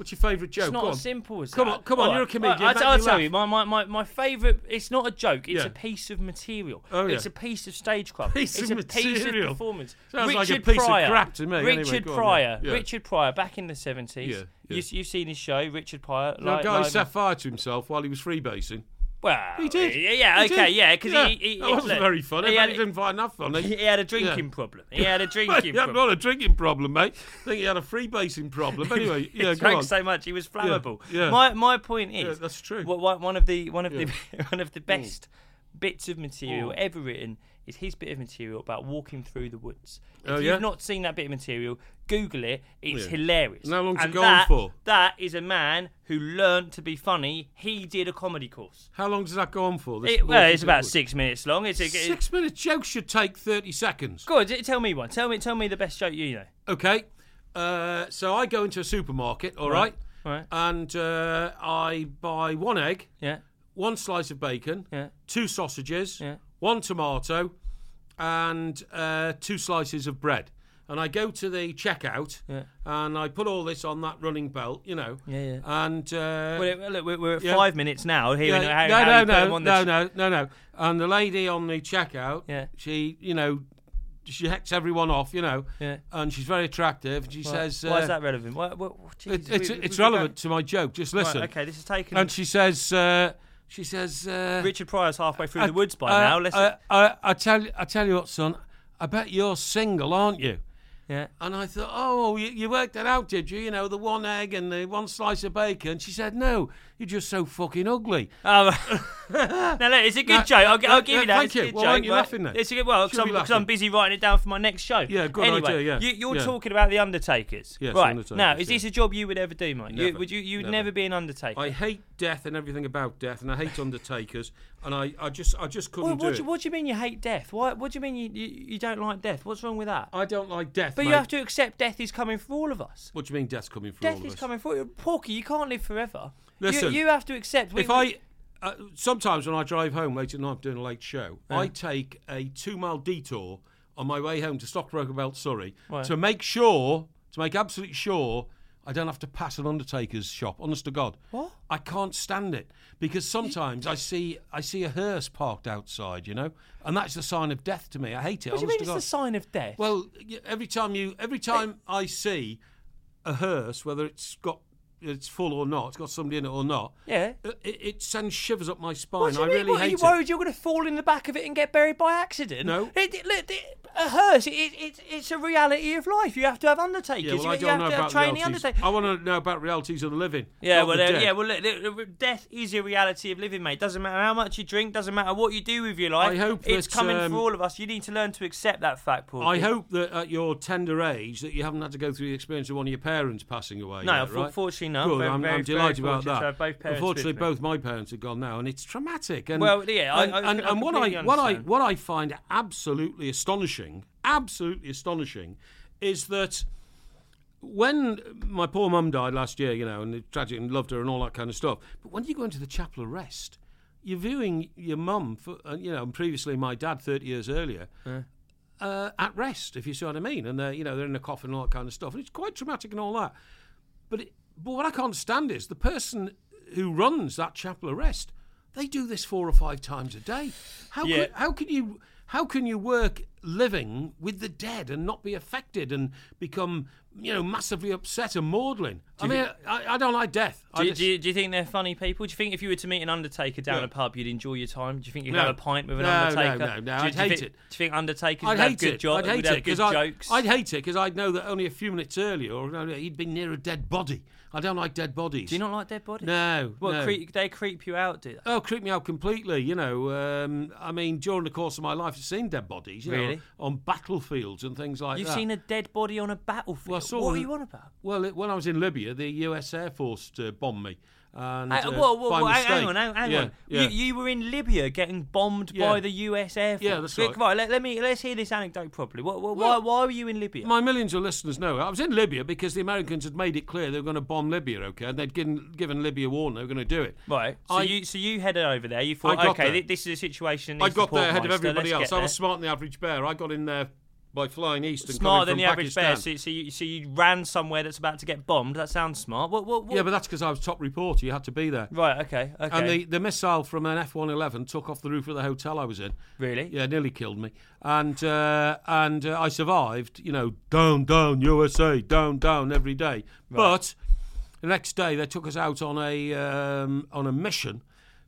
Speaker 2: What's your favourite joke?
Speaker 3: It's not
Speaker 2: Go on.
Speaker 3: as simple as
Speaker 2: Come
Speaker 3: that.
Speaker 2: on, come on,
Speaker 3: All
Speaker 2: you're a
Speaker 3: right.
Speaker 2: comedian.
Speaker 3: All right,
Speaker 2: Make
Speaker 3: I'll, I'll
Speaker 2: me
Speaker 3: tell
Speaker 2: laugh.
Speaker 3: you, my, my, my, my favourite, it's not a joke, it's
Speaker 2: Yeah.
Speaker 3: a piece of material.
Speaker 2: Oh, yeah.
Speaker 3: It's a piece of stage club.
Speaker 2: Piece
Speaker 3: it's
Speaker 2: of
Speaker 3: a piece of
Speaker 2: material.
Speaker 3: performance.
Speaker 2: Sounds
Speaker 3: Richard
Speaker 2: like a piece of
Speaker 3: Pryor,
Speaker 2: crap to me. Anyway,
Speaker 3: Richard
Speaker 2: go on,
Speaker 3: Pryor,
Speaker 2: yeah. Yeah.
Speaker 3: Richard Pryor, back in the seventies.
Speaker 2: Yeah, yeah.
Speaker 3: You, you've seen his show, Richard Pryor.
Speaker 2: The
Speaker 3: li-
Speaker 2: guy
Speaker 3: live-
Speaker 2: set fire to himself while he was freebasing.
Speaker 3: Well,
Speaker 2: He did.
Speaker 3: Yeah, yeah
Speaker 2: He
Speaker 3: okay,
Speaker 2: did.
Speaker 3: yeah, because
Speaker 2: Yeah.
Speaker 3: he, he,
Speaker 2: That
Speaker 3: he
Speaker 2: wasn't
Speaker 3: look,
Speaker 2: very funny.
Speaker 3: He
Speaker 2: He,
Speaker 3: had,
Speaker 2: didn't find that funny.
Speaker 3: he had a drinking
Speaker 2: Yeah.
Speaker 3: problem. He had a
Speaker 2: Well,
Speaker 3: drinking
Speaker 2: he had
Speaker 3: problem.
Speaker 2: not a drinking problem, mate. I think he had a freebasing problem. Anyway, yeah,
Speaker 3: he
Speaker 2: go
Speaker 3: drank
Speaker 2: on.
Speaker 3: so much he was flammable.
Speaker 2: yeah.
Speaker 3: My my point is,
Speaker 2: Yeah, that's true.
Speaker 3: wha- wha- one of the one of
Speaker 2: Yeah.
Speaker 3: the one of the best bits of material
Speaker 2: Mm.
Speaker 3: ever written is his bit of material about walking through the woods. If
Speaker 2: Oh,
Speaker 3: you've
Speaker 2: yeah?
Speaker 3: not seen that bit of material, Google it. It's
Speaker 2: Yeah.
Speaker 3: hilarious.
Speaker 2: And how long's it
Speaker 3: and
Speaker 2: gone
Speaker 3: that,
Speaker 2: for?
Speaker 3: That is a man who learned to be funny. He did a comedy course.
Speaker 2: How long does that go on for? This
Speaker 3: It, well,
Speaker 2: walking
Speaker 3: it's about
Speaker 2: through-
Speaker 3: six minutes long. It's a,
Speaker 2: Six minutes. Jokes should take thirty seconds.
Speaker 3: Go on, t- tell me one. Tell me, tell me the best joke you know.
Speaker 2: Okay. Uh, so I go into a supermarket, all right,
Speaker 3: Right.
Speaker 2: and uh, I buy one egg,
Speaker 3: Yeah.
Speaker 2: one slice of bacon,
Speaker 3: Yeah.
Speaker 2: two sausages,
Speaker 3: Yeah.
Speaker 2: one tomato, and uh, two slices of bread. And I go to the checkout,
Speaker 3: Yeah.
Speaker 2: and I put all this on that running belt, you know.
Speaker 3: Yeah, yeah.
Speaker 2: And uh,
Speaker 3: Well, it- look, we're, we're at
Speaker 2: yeah.
Speaker 3: five minutes now. Hearing
Speaker 2: yeah,
Speaker 3: how,
Speaker 2: no,
Speaker 3: how
Speaker 2: no,
Speaker 3: you put them
Speaker 2: no,
Speaker 3: on the
Speaker 2: no,
Speaker 3: ch-
Speaker 2: no, no, no. And the lady on the checkout,
Speaker 3: Yeah.
Speaker 2: she, you know, she hecks everyone off, you know.
Speaker 3: Yeah.
Speaker 2: And she's very attractive. She
Speaker 3: Why-
Speaker 2: says,
Speaker 3: why
Speaker 2: uh,
Speaker 3: is that relevant? Why, what,
Speaker 2: It,
Speaker 3: geez,
Speaker 2: it's
Speaker 3: we- we-
Speaker 2: it's
Speaker 3: we
Speaker 2: relevant
Speaker 3: go-
Speaker 2: to my joke. Just listen.
Speaker 3: Right, okay, this is taken.
Speaker 2: And she says, uh, she says, uh,
Speaker 3: Richard Pryor's halfway through
Speaker 2: I-
Speaker 3: the woods by
Speaker 2: uh,
Speaker 3: now. Let's.
Speaker 2: uh, I, I tell you, I tell you what, son. I bet you're single, aren't you?
Speaker 3: yeah.
Speaker 2: And I thought, oh, you, you worked that out, did you? You know, the one egg and the one slice of bacon. She said, no, you're just so fucking ugly.
Speaker 3: Oh, now look, it's a good
Speaker 2: No,
Speaker 3: joke. I'll, gi- I'll
Speaker 2: no,
Speaker 3: give
Speaker 2: no,
Speaker 3: you that.
Speaker 2: thank
Speaker 3: It's a
Speaker 2: you.
Speaker 3: good
Speaker 2: Well,
Speaker 3: joke,
Speaker 2: aren't you
Speaker 3: right?
Speaker 2: laughing then?
Speaker 3: It's a good. Well,
Speaker 2: Should
Speaker 3: because I'm,
Speaker 2: be
Speaker 3: 'cause I'm
Speaker 2: laughing.
Speaker 3: busy writing it down for my next show.
Speaker 2: Yeah, good
Speaker 3: anyway,
Speaker 2: idea, yeah,
Speaker 3: You, you're
Speaker 2: yeah.
Speaker 3: talking about the Undertakers,
Speaker 2: Yes,
Speaker 3: right?
Speaker 2: Undertakers,
Speaker 3: Now, is
Speaker 2: yeah.
Speaker 3: this a job you would ever do, mate? You,
Speaker 2: Never,
Speaker 3: would you? You would
Speaker 2: never.
Speaker 3: never be an Undertaker.
Speaker 2: I hate death and everything about death, and I hate undertakers, and I, I just, I just couldn't
Speaker 3: What,
Speaker 2: do
Speaker 3: what,
Speaker 2: it.
Speaker 3: do, what do you mean you hate death? Why, what do you mean you, you, you don't like death? What's wrong with that?
Speaker 2: I don't like death.
Speaker 3: but
Speaker 2: mate.
Speaker 3: you have to accept death is coming for all of us.
Speaker 2: What do you mean death's coming for
Speaker 3: Death
Speaker 2: all of
Speaker 3: is
Speaker 2: us?
Speaker 3: coming for you. Porky, you can't live forever.
Speaker 2: Listen,
Speaker 3: you, you have to accept. We,
Speaker 2: If I, uh, sometimes when I drive home late at night doing a late show,
Speaker 3: Yeah.
Speaker 2: I take a two-mile detour on my way home to Stockbroker Belt, Surrey,
Speaker 3: Right.
Speaker 2: to make sure, to make absolutely sure, I don't have to pass an undertaker's shop. Honest to God,
Speaker 3: What?
Speaker 2: I can't stand it because sometimes I see, I see a hearse parked outside, you know, and that's the sign of death to me. I hate it.
Speaker 3: What do you
Speaker 2: honest
Speaker 3: mean
Speaker 2: to
Speaker 3: it's
Speaker 2: God.
Speaker 3: the sign of death?
Speaker 2: Well, y- every time you, every time I see a hearse, whether it's got, it's full or not, it's got somebody in it or not,
Speaker 3: yeah.
Speaker 2: it, it sends shivers up my spine.
Speaker 3: What do you
Speaker 2: I
Speaker 3: mean?
Speaker 2: really
Speaker 3: What, are
Speaker 2: hate
Speaker 3: you
Speaker 2: it.
Speaker 3: worried you're going to fall in the back of it and get buried by accident?
Speaker 2: No.
Speaker 3: It, it, look, it, a hearse, it, it, it's a reality of life. You have to have undertakers.
Speaker 2: Yeah, well,
Speaker 3: you,
Speaker 2: I
Speaker 3: you
Speaker 2: don't
Speaker 3: have
Speaker 2: know
Speaker 3: to have
Speaker 2: about
Speaker 3: training
Speaker 2: realities.
Speaker 3: undertakers.
Speaker 2: I want to know about realities of the living.
Speaker 3: Yeah,
Speaker 2: not
Speaker 3: well,
Speaker 2: the
Speaker 3: uh,
Speaker 2: dead.
Speaker 3: yeah, well, look, look, look, death is a reality of living, mate. Doesn't matter how much you drink, doesn't matter what you do with your life.
Speaker 2: I hope
Speaker 3: it's
Speaker 2: that,
Speaker 3: coming
Speaker 2: um,
Speaker 3: for all of us. You need to learn to accept that fact, Paul.
Speaker 2: I hope that at your tender age that you haven't had to go through the experience of one of your parents passing away.
Speaker 3: No,
Speaker 2: yet,
Speaker 3: unfor-
Speaker 2: right?
Speaker 3: unfortunately, no.
Speaker 2: Good,
Speaker 3: Very,
Speaker 2: I'm,
Speaker 3: very,
Speaker 2: I'm
Speaker 3: very
Speaker 2: delighted about
Speaker 3: fortunate to
Speaker 2: that.
Speaker 3: have both parents
Speaker 2: Unfortunately,
Speaker 3: with me.
Speaker 2: both my parents have gone now, and it's traumatic. And,
Speaker 3: Well, yeah, I-
Speaker 2: and,
Speaker 3: I-
Speaker 2: and,
Speaker 3: I
Speaker 2: and what
Speaker 3: completely
Speaker 2: I what I
Speaker 3: understand.
Speaker 2: what I find absolutely astonishing, absolutely astonishing, is that when my poor mum died last year, you know, and it's tragic and loved her and all that kind of stuff, but when you go into the chapel of rest, you're viewing your mum, for, uh, you know, and previously my dad thirty years earlier,
Speaker 3: Yeah.
Speaker 2: uh, at rest, if you see what I mean, and they're, you know, they're in a coffin and all that kind of stuff, and it's quite traumatic and all that. But it, but what I can't stand is the person who runs that chapel of rest. They do this four or five times a day. How
Speaker 3: Yeah.
Speaker 2: could, how can you how can you work living with the dead and not be affected and become, you know, massively upset and maudlin? I
Speaker 3: you
Speaker 2: mean,
Speaker 3: think-
Speaker 2: I, I don't like death. I
Speaker 3: Do you,
Speaker 2: just-
Speaker 3: do, you, do you think they're funny people? Do you think if you were to meet an Undertaker down
Speaker 2: Yeah.
Speaker 3: a pub, you'd enjoy your time? Do you think you'd
Speaker 2: No.
Speaker 3: have a pint with an
Speaker 2: No, no,
Speaker 3: Undertaker?
Speaker 2: no, no,
Speaker 3: Do you-
Speaker 2: I'd
Speaker 3: do you
Speaker 2: hate
Speaker 3: think,
Speaker 2: it.
Speaker 3: Do you think Undertakers
Speaker 2: I'd
Speaker 3: would have
Speaker 2: hate
Speaker 3: good
Speaker 2: it.
Speaker 3: jo-
Speaker 2: I'd hate
Speaker 3: would
Speaker 2: it
Speaker 3: have good
Speaker 2: because I,
Speaker 3: jokes?
Speaker 2: I'd hate it because I'd know that only a few minutes earlier, or no, he'd been near a dead body. I don't like dead bodies.
Speaker 3: Do you not like dead bodies?
Speaker 2: No.
Speaker 3: What,
Speaker 2: no.
Speaker 3: creep, they creep you out, do they?
Speaker 2: Oh, creep me out completely. You know, um, I mean, during the course of my life, I've seen dead bodies. You
Speaker 3: Really?
Speaker 2: know, on battlefields and things like
Speaker 3: You've
Speaker 2: that.
Speaker 3: seen a dead body on a battlefield.
Speaker 2: Well, I saw
Speaker 3: what are
Speaker 2: the-
Speaker 3: you on about?
Speaker 2: Well, it, when I was in Libya, the U S Air Force uh, bombed me. And,
Speaker 3: Hang-
Speaker 2: uh,
Speaker 3: whoa, whoa,
Speaker 2: by
Speaker 3: whoa, hang,
Speaker 2: mistake.
Speaker 3: hang on, hang, hang
Speaker 2: yeah,
Speaker 3: on.
Speaker 2: Yeah.
Speaker 3: You, you were in Libya getting bombed
Speaker 2: Yeah.
Speaker 3: by the U S Air Force.
Speaker 2: Yeah, that's
Speaker 3: Look,
Speaker 2: right.
Speaker 3: let, let me let's hear this anecdote properly. What, what, why,
Speaker 2: Well,
Speaker 3: why were you in Libya?
Speaker 2: My millions of listeners know I was in Libya because the Americans had made it clear they were going to bomb Libya, okay? And they'd given, given Libya warning they were going to do it.
Speaker 3: Right. So
Speaker 2: I-
Speaker 3: you so you headed over there. You thought,
Speaker 2: I got
Speaker 3: okay,
Speaker 2: there.
Speaker 3: thi- this is a situation.
Speaker 2: I
Speaker 3: needs
Speaker 2: got there
Speaker 3: support
Speaker 2: ahead of
Speaker 3: Meister,
Speaker 2: everybody
Speaker 3: let's
Speaker 2: else.
Speaker 3: get
Speaker 2: I was
Speaker 3: there.
Speaker 2: smart than the average bear. I got in there by flying east and
Speaker 3: Smarter
Speaker 2: coming
Speaker 3: than
Speaker 2: from
Speaker 3: the average
Speaker 2: Pakistan.
Speaker 3: bear. So, so, you, so you ran somewhere that's about to get bombed. That sounds smart. What, what, what?
Speaker 2: Yeah, but that's because I was top reporter. You had to be there.
Speaker 3: Right, okay, okay.
Speaker 2: And the, the missile from an F one eleven took off the roof of the hotel I was in.
Speaker 3: Really?
Speaker 2: Yeah, nearly killed me. And uh, and uh, I survived, you know, down, down, U S A, down, down every day. Right. But the next day they took us out on a um, on a mission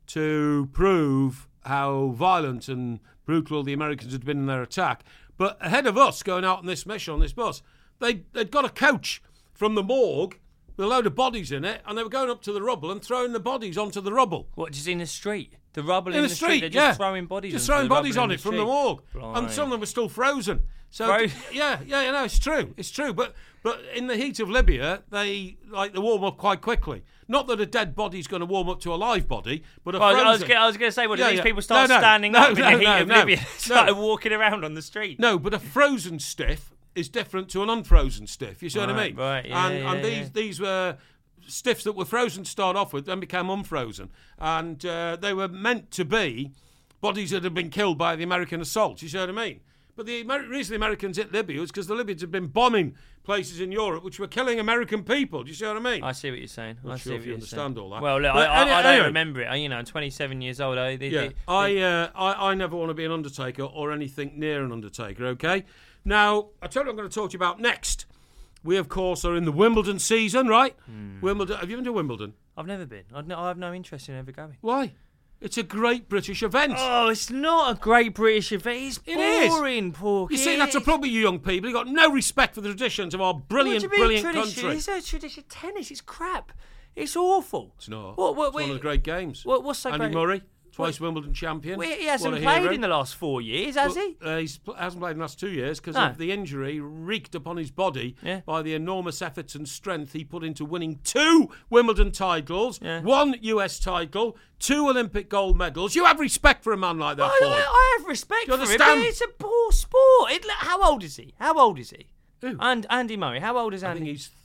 Speaker 2: to prove how violent and brutal the Americans had been in their attack. But ahead of us going out on this mission, on this bus, they, they'd got a coach from the morgue with a load of bodies in it, and they were going up to the rubble and throwing the bodies onto the rubble.
Speaker 3: What, just in the street? The rubble in,
Speaker 2: in
Speaker 3: the,
Speaker 2: the
Speaker 3: street?
Speaker 2: street,
Speaker 3: They're just
Speaker 2: yeah.
Speaker 3: throwing bodies
Speaker 2: Just
Speaker 3: onto
Speaker 2: throwing
Speaker 3: the
Speaker 2: bodies
Speaker 3: rubble
Speaker 2: on
Speaker 3: in
Speaker 2: it
Speaker 3: the
Speaker 2: from
Speaker 3: street.
Speaker 2: the morgue.
Speaker 3: Blimey.
Speaker 2: And some of them were still frozen. So
Speaker 3: Fro-
Speaker 2: yeah, yeah, you know, it's true. It's true. But but in the heat of Libya, they like they warm up quite quickly. Not that a dead body's going to warm up to a live body, but a
Speaker 3: Well,
Speaker 2: frozen.
Speaker 3: I was, gonna, I was going to say, what,
Speaker 2: Yeah,
Speaker 3: did these
Speaker 2: yeah.
Speaker 3: people start
Speaker 2: No, no.
Speaker 3: standing
Speaker 2: No,
Speaker 3: up in
Speaker 2: no,
Speaker 3: the heat
Speaker 2: no,
Speaker 3: of
Speaker 2: no.
Speaker 3: Libya?
Speaker 2: No.
Speaker 3: Started walking around on the street?
Speaker 2: No, but a frozen stiff is different to an unfrozen stiff. You see what I
Speaker 3: Right,
Speaker 2: mean?
Speaker 3: right, yeah,
Speaker 2: and
Speaker 3: yeah,
Speaker 2: and these
Speaker 3: yeah.
Speaker 2: these were stiffs that were frozen to start off with, then became unfrozen, and uh, they were meant to be bodies that had been killed by the American assault. You see what I mean? But the Amer- reason the Americans hit Libya was because the Libyans had been bombing places in Europe which were killing American people. Do you see what I mean?
Speaker 3: I see what you're saying.
Speaker 2: Not
Speaker 3: I
Speaker 2: sure
Speaker 3: see
Speaker 2: if
Speaker 3: what
Speaker 2: you
Speaker 3: you're
Speaker 2: understand
Speaker 3: saying.
Speaker 2: all that.
Speaker 3: Well, look,
Speaker 2: But
Speaker 3: I, I,
Speaker 2: any-
Speaker 3: I don't
Speaker 2: anyway.
Speaker 3: remember it. I, you know, I'm twenty-seven years old. I, they,
Speaker 2: Yeah,
Speaker 3: they,
Speaker 2: I, uh, I I never want to be an undertaker or anything near an undertaker, okay? Now, I tell you what I'm going to talk to you about next. We, of course, are in the Wimbledon season, right?
Speaker 3: Hmm.
Speaker 2: Wimbledon. Have you been to Wimbledon?
Speaker 3: I've never been. I've no, I have no interest in ever going.
Speaker 2: Why? It's a great British event.
Speaker 3: Oh, it's not a great British event. It's
Speaker 2: It is.
Speaker 3: boring, Porky.
Speaker 2: You see, that's a problem, you young people. You've got no respect for the traditions of our brilliant,
Speaker 3: What do you mean
Speaker 2: brilliant
Speaker 3: tradition?
Speaker 2: country.
Speaker 3: It's a tradition. Tennis. It's crap. It's awful.
Speaker 2: It's not.
Speaker 3: What, what,
Speaker 2: it's one
Speaker 3: wait,
Speaker 2: of the great games.
Speaker 3: What, what's so
Speaker 2: Andy
Speaker 3: great?
Speaker 2: Murray, twice Wimbledon champion.
Speaker 3: Well, he hasn't
Speaker 2: What a
Speaker 3: played
Speaker 2: hero.
Speaker 3: in the last four years, has
Speaker 2: Well,
Speaker 3: he?
Speaker 2: Uh, he hasn't played in the last two years because
Speaker 3: No.
Speaker 2: of the injury wreaked upon his body
Speaker 3: Yeah.
Speaker 2: by the enormous efforts and strength he put into winning two Wimbledon titles,
Speaker 3: Yeah.
Speaker 2: one U S title, two Olympic gold medals. You have respect for a man like that,
Speaker 3: I,
Speaker 2: boy.
Speaker 3: I, I have respect
Speaker 2: Do you
Speaker 3: for him, but
Speaker 2: understand?
Speaker 3: it's a poor sport. It, how old is he? How old is he?
Speaker 2: Who?
Speaker 3: And Andy Murray. How old is
Speaker 2: I
Speaker 3: Andy?
Speaker 2: think he's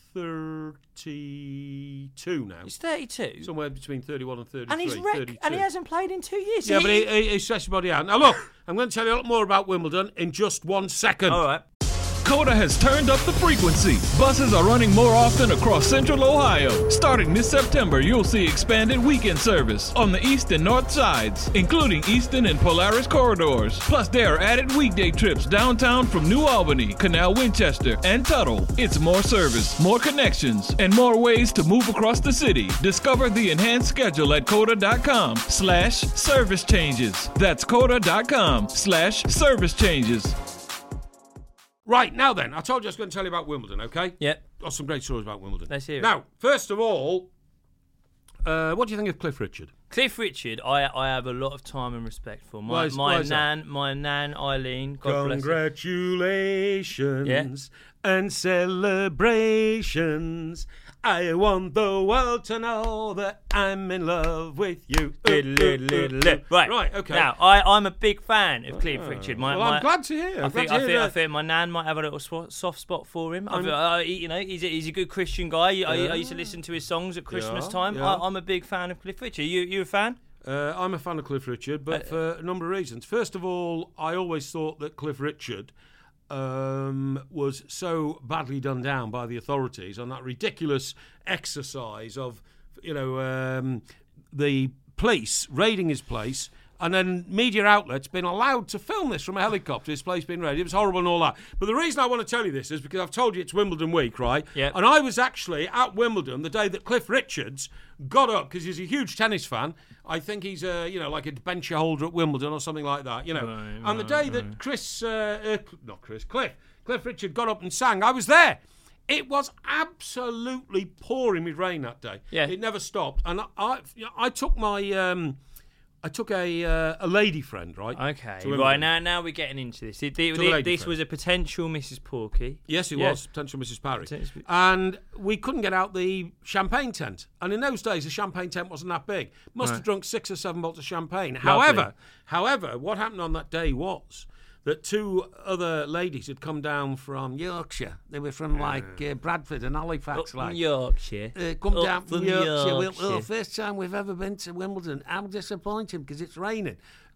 Speaker 2: thirty-two now.
Speaker 3: He's thirty-two.
Speaker 2: Somewhere between thirty-one and thirty-three.
Speaker 3: And he's wrecked,
Speaker 2: thirty-two.
Speaker 3: and he hasn't played in two years.
Speaker 2: Yeah, but he, he, he stretched his body out. Now, look, I'm going to tell you a lot more about Wimbledon in just one second.
Speaker 3: All right.
Speaker 4: Coda has turned up the frequency. Buses are running more often across Central Ohio. Starting this September, you'll see expanded weekend service on the east and north sides, including Eastern and Polaris corridors. Plus, there are added weekday trips downtown from New Albany, Canal Winchester, and Tuttle. It's more service, more connections, and more ways to move across the city. Discover the enhanced schedule at coda.com slash service changes. That's coda.com slash service changes.
Speaker 2: Right, now then, I told you I was going to tell you about Wimbledon, okay?
Speaker 3: Yep.
Speaker 2: Got some great stories about Wimbledon.
Speaker 3: Let's hear it.
Speaker 2: Now, first of all, uh, what do you think of Cliff Richard?
Speaker 3: Cliff Richard, I I have a lot of time and respect for. My
Speaker 2: Why is-
Speaker 3: my
Speaker 2: why is that?
Speaker 3: nan, my nan Eileen. God bless her.
Speaker 2: Congratulations and celebrations. I want the world to know that I'm in love with you.
Speaker 3: Little, little, little, little. Right,
Speaker 2: Right, okay.
Speaker 3: Now, I, I'm a big fan of Cliff Richard. My,
Speaker 2: well, I'm
Speaker 3: my-
Speaker 2: glad to hear. I'm
Speaker 3: I think,
Speaker 2: glad to
Speaker 3: I,
Speaker 2: hear
Speaker 3: think, I
Speaker 2: that.
Speaker 3: think my nan might have a little sw- soft spot for him. I
Speaker 2: I'm-
Speaker 3: feel, uh, he- you know, he's a, he's a good Christian guy. I, I
Speaker 2: Yeah.
Speaker 3: used to listen to his songs at Christmas
Speaker 2: Yeah,
Speaker 3: time.
Speaker 2: yeah.
Speaker 3: I, I'm a big fan of Cliff Richard. You you a fan?
Speaker 2: Uh, I'm a fan of Cliff Richard, but
Speaker 3: Uh,
Speaker 2: for a number of reasons. First of all, I always thought that Cliff Richard um, was so badly done down by the authorities on that ridiculous exercise of, you know, um, the police raiding his place. And then media outlets been allowed to film this from a helicopter, his place being raided. It was horrible and all that. But the reason I want to tell you this is because I've told you it's Wimbledon week, right?
Speaker 3: Yep.
Speaker 2: And I was actually at Wimbledon the day that Cliff Richards got up, because he's a huge tennis fan. I think he's a, you know, like a bench holder at Wimbledon or something like that, you know.
Speaker 3: Right,
Speaker 2: and the
Speaker 3: right,
Speaker 2: day that Chris, uh, uh, not Chris, Cliff, Cliff Richard got up and sang, I was there. It was absolutely pouring with rain that day.
Speaker 3: Yeah.
Speaker 2: It never stopped. And I, I, I took my... Um, I took a uh, a lady friend, right?
Speaker 3: Okay,
Speaker 2: to Wimbledon.
Speaker 3: right now now we're getting into this. The- the-
Speaker 2: To the lady
Speaker 3: this
Speaker 2: friend.
Speaker 3: was a potential Missus Porky.
Speaker 2: Yes, it
Speaker 3: Yeah.
Speaker 2: was, potential Missus Parry.
Speaker 3: Potential-
Speaker 2: And we couldn't get out the champagne tent. And in those days, the champagne tent wasn't that big. Must have
Speaker 3: Right.
Speaker 2: drunk six or seven bottles of champagne. However, however, what happened on that day was that two other ladies had come down from Yorkshire. They were from, like, uh, Bradford and Halifax,
Speaker 3: Up from
Speaker 2: like.
Speaker 3: Yorkshire.
Speaker 2: Uh, come
Speaker 3: Up
Speaker 2: down from
Speaker 3: from
Speaker 2: Yorkshire. Well,
Speaker 3: Yorkshire.
Speaker 2: well, first time we've ever been to Wimbledon. I'm disappointed because it's raining.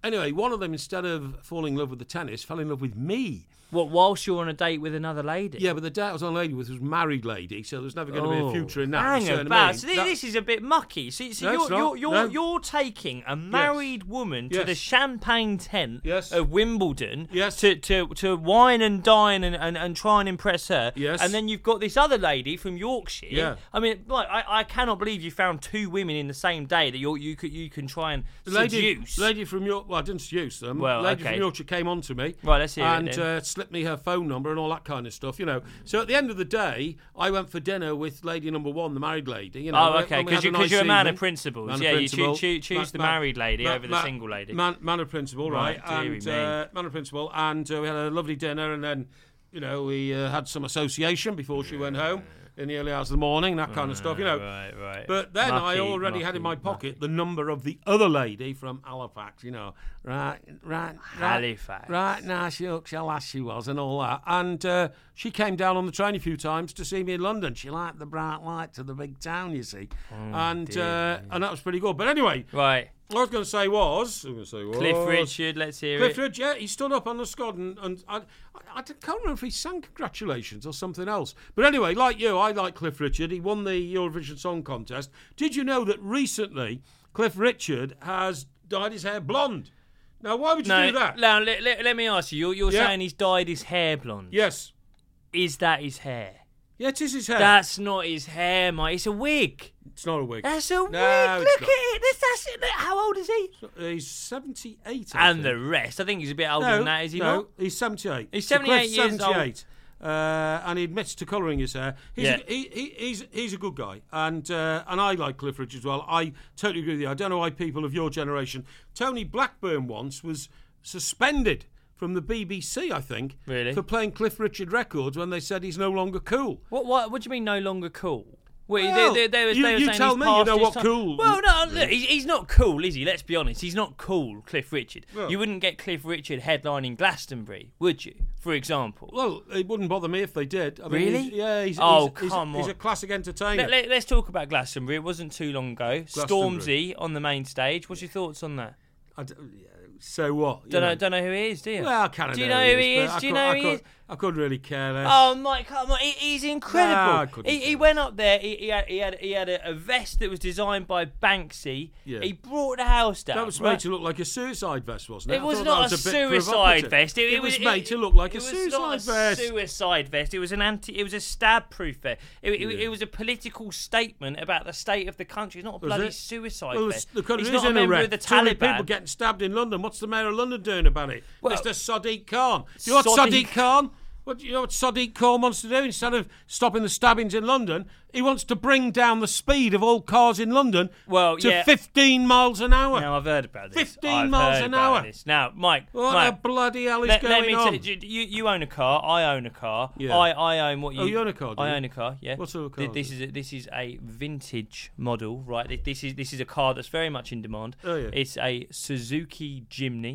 Speaker 2: Anyway, one of them, instead of falling in love with the tennis, fell in love with me.
Speaker 3: What, whilst you're on a date with another lady?
Speaker 2: Yeah, but the date I was on a lady with was a married lady, so there's never going to
Speaker 3: oh,
Speaker 2: be a future in that.
Speaker 3: Hang
Speaker 2: you know what
Speaker 3: about.
Speaker 2: I mean?
Speaker 3: So this,
Speaker 2: that,
Speaker 3: this is a bit mucky. So, so
Speaker 2: No,
Speaker 3: you're,
Speaker 2: it's not.
Speaker 3: you're, you're,
Speaker 2: No.
Speaker 3: you're taking a married woman to
Speaker 2: Yes.
Speaker 3: the champagne tent
Speaker 2: Yes.
Speaker 3: of Wimbledon
Speaker 2: Yes.
Speaker 3: to, to, to wine and dine and, and, and try and impress her.
Speaker 2: Yes.
Speaker 3: And then you've got this other lady from Yorkshire.
Speaker 2: Yeah.
Speaker 3: I mean, like, I, I cannot believe you found two women in the same day that you're, you could you can try and
Speaker 2: The lady,
Speaker 3: seduce.
Speaker 2: lady from York, well, I didn't seduce them.
Speaker 3: Well,
Speaker 2: the lady
Speaker 3: okay.
Speaker 2: from Yorkshire came on to me.
Speaker 3: Right, let's hear it
Speaker 2: and,
Speaker 3: then.
Speaker 2: uh, slipped me her phone number and all that kind of stuff, you know. So at the end of the day, I went for dinner with lady number one, the married lady. You know,
Speaker 3: Oh,
Speaker 2: and
Speaker 3: okay,
Speaker 2: we had
Speaker 3: because you,
Speaker 2: a nice
Speaker 3: you're a man
Speaker 2: evening.
Speaker 3: of principles.
Speaker 2: Man of
Speaker 3: yeah,
Speaker 2: principle.
Speaker 3: you choo- choo- choose
Speaker 2: Ma-
Speaker 3: the
Speaker 2: ma-
Speaker 3: married lady
Speaker 2: ma-
Speaker 3: over the
Speaker 2: ma-
Speaker 3: single lady.
Speaker 2: Man, man of principle, right?
Speaker 3: Right, dearie
Speaker 2: and
Speaker 3: me.
Speaker 2: uh, man of principle, and uh, we had a lovely dinner, and then, you know, we uh, had some association before she went home in the early hours of the morning, that kind of stuff, you know.
Speaker 3: Right, right.
Speaker 2: But then
Speaker 3: Mucky,
Speaker 2: I already had in my
Speaker 3: mucky,
Speaker 2: pocket
Speaker 3: mucky.
Speaker 2: the number of the other lady from Halifax, you know. Right, right, right.
Speaker 3: Halifax.
Speaker 2: Right, nice Yorkshire lass she was and all that. And uh, she came down on the train a few times to see me in London. She liked the bright lights of the big town, you see. and uh, and that was pretty good. But anyway,
Speaker 3: Right.
Speaker 2: what I was going to say was... I was going to say
Speaker 3: Cliff
Speaker 2: was...
Speaker 3: Richard, let's hear
Speaker 2: Cliff
Speaker 3: it.
Speaker 2: Richard, yeah, he stood up on the Scod and, and I, I, I can't remember if he sang congratulations or something else. But anyway, like you, I like Cliff Richard. He won the Eurovision Song Contest. Did you know that recently Cliff Richard has dyed his hair blonde? Now, why would you
Speaker 3: No,
Speaker 2: do that?
Speaker 3: now let, let, let me ask you. You're, you're
Speaker 2: Yeah.
Speaker 3: saying he's dyed his hair blonde.
Speaker 2: Yes.
Speaker 3: Is that his hair?
Speaker 2: Yeah, it is his hair.
Speaker 3: That's not his hair, mate. It's a wig.
Speaker 2: It's not a wig.
Speaker 3: That's a wig.
Speaker 2: No,
Speaker 3: Look
Speaker 2: it's
Speaker 3: at
Speaker 2: not.
Speaker 3: it. That's, that's it. Look, how old is he?
Speaker 2: He's seventy-eight, I
Speaker 3: And
Speaker 2: think.
Speaker 3: the rest. I think he's a bit older
Speaker 2: no,
Speaker 3: than that, is he
Speaker 2: no,
Speaker 3: not?
Speaker 2: he's seventy-eight.
Speaker 3: He's
Speaker 2: So
Speaker 3: seventy-eight
Speaker 2: Cliff's
Speaker 3: years old.
Speaker 2: seventy-eight. Uh, and he admits to colouring his hair. He's,
Speaker 3: Yeah.
Speaker 2: a, he, he, he's, he's a good guy. And uh, and I like Cliff Richard as well. I totally agree with you. I don't know why people of your generation... Tony Blackburn once was suspended from the B B C, I think,
Speaker 3: Really?
Speaker 2: for playing Cliff Richard records when they said he's no longer cool.
Speaker 3: What, what, what do you mean no longer cool? Well,
Speaker 2: Well,
Speaker 3: they, they, they, was-
Speaker 2: you-
Speaker 3: they were
Speaker 2: you
Speaker 3: saying
Speaker 2: tell
Speaker 3: he's
Speaker 2: me you
Speaker 3: past
Speaker 2: know
Speaker 3: his
Speaker 2: what
Speaker 3: time.
Speaker 2: cool
Speaker 3: Well, no, look, he's, he's not cool, is he? Let's be honest. He's not cool, Cliff Richard.
Speaker 2: Well-
Speaker 3: You wouldn't get Cliff Richard headlining Glastonbury, would you? For example.
Speaker 2: Well, it wouldn't bother me if they did. I mean,
Speaker 3: Really?
Speaker 2: He's, yeah, he's,
Speaker 3: Oh,
Speaker 2: he's, he's,
Speaker 3: come
Speaker 2: he's
Speaker 3: on.
Speaker 2: a classic entertainer.
Speaker 3: Let, let, us talk about Glastonbury. It wasn't too long ago.
Speaker 2: Glastonbury.
Speaker 3: Stormzy on the main stage. What's your thoughts on that?
Speaker 2: I d- yeah, so what? you
Speaker 3: Don't know,
Speaker 2: know?
Speaker 3: don't know who he is, do you?
Speaker 2: Well, I kind of
Speaker 3: Do you know who he is?
Speaker 2: but I
Speaker 3: Do you
Speaker 2: could-
Speaker 3: know
Speaker 2: I
Speaker 3: who he
Speaker 2: could-
Speaker 3: is?
Speaker 2: I couldn't really care less.
Speaker 3: Oh, Mike, come on. He, he's incredible.
Speaker 2: Nah, I couldn't
Speaker 3: he,
Speaker 2: do
Speaker 3: he
Speaker 2: it.
Speaker 3: went up there. He, he had, he had, he had a, a vest that was designed by Banksy.
Speaker 2: Yeah.
Speaker 3: He brought the house down.
Speaker 2: That was
Speaker 3: right?
Speaker 2: made to look like a suicide vest, wasn't it?
Speaker 3: It
Speaker 2: I
Speaker 3: was
Speaker 2: thought
Speaker 3: not
Speaker 2: that
Speaker 3: a,
Speaker 2: was bit
Speaker 3: suicide
Speaker 2: provocative.
Speaker 3: vest.
Speaker 2: It, was made to look like
Speaker 3: it
Speaker 2: a
Speaker 3: was
Speaker 2: suicide
Speaker 3: not a
Speaker 2: vest.
Speaker 3: suicide vest. It was an anti. It was a stab-proof vest. It, it,
Speaker 2: Yeah.
Speaker 3: it was a political statement about the state of the country. It's not a
Speaker 2: Was
Speaker 3: bloody
Speaker 2: it?
Speaker 3: suicide
Speaker 2: Well,
Speaker 3: vest.
Speaker 2: the country
Speaker 3: He's
Speaker 2: is
Speaker 3: not a
Speaker 2: in a
Speaker 3: member
Speaker 2: wreck.
Speaker 3: of the
Speaker 2: Too many
Speaker 3: Taliban.
Speaker 2: people getting stabbed in London. What's the mayor of London doing about it?
Speaker 3: Well-
Speaker 2: Mister Sadiq Khan. Do you know what
Speaker 3: Sadiq-
Speaker 2: Sadiq Khan? What do you know what Sadiq Khan wants to do? Instead of stopping the stabbings in London, he wants to bring down the speed of all cars in London
Speaker 3: Well,
Speaker 2: to
Speaker 3: yeah.
Speaker 2: fifteen miles an hour.
Speaker 3: Now I've heard about this.
Speaker 2: fifteen
Speaker 3: I've
Speaker 2: miles
Speaker 3: heard
Speaker 2: an
Speaker 3: about
Speaker 2: hour.
Speaker 3: This. Now, Mike.
Speaker 2: What
Speaker 3: Mike,
Speaker 2: the bloody hell is
Speaker 3: let,
Speaker 2: going
Speaker 3: let me
Speaker 2: on?
Speaker 3: tell you, you, you own a car. I own a car.
Speaker 2: Yeah.
Speaker 3: I, I own what you.
Speaker 2: Oh, you own a car, do
Speaker 3: I
Speaker 2: you?
Speaker 3: own a car. Yeah.
Speaker 2: What sort of
Speaker 3: Th-
Speaker 2: car
Speaker 3: This
Speaker 2: is
Speaker 3: is a, this is a vintage model, right? Th- This is this is a car that's very much in demand.
Speaker 2: Oh, yeah.
Speaker 3: It's a Suzuki Jimny.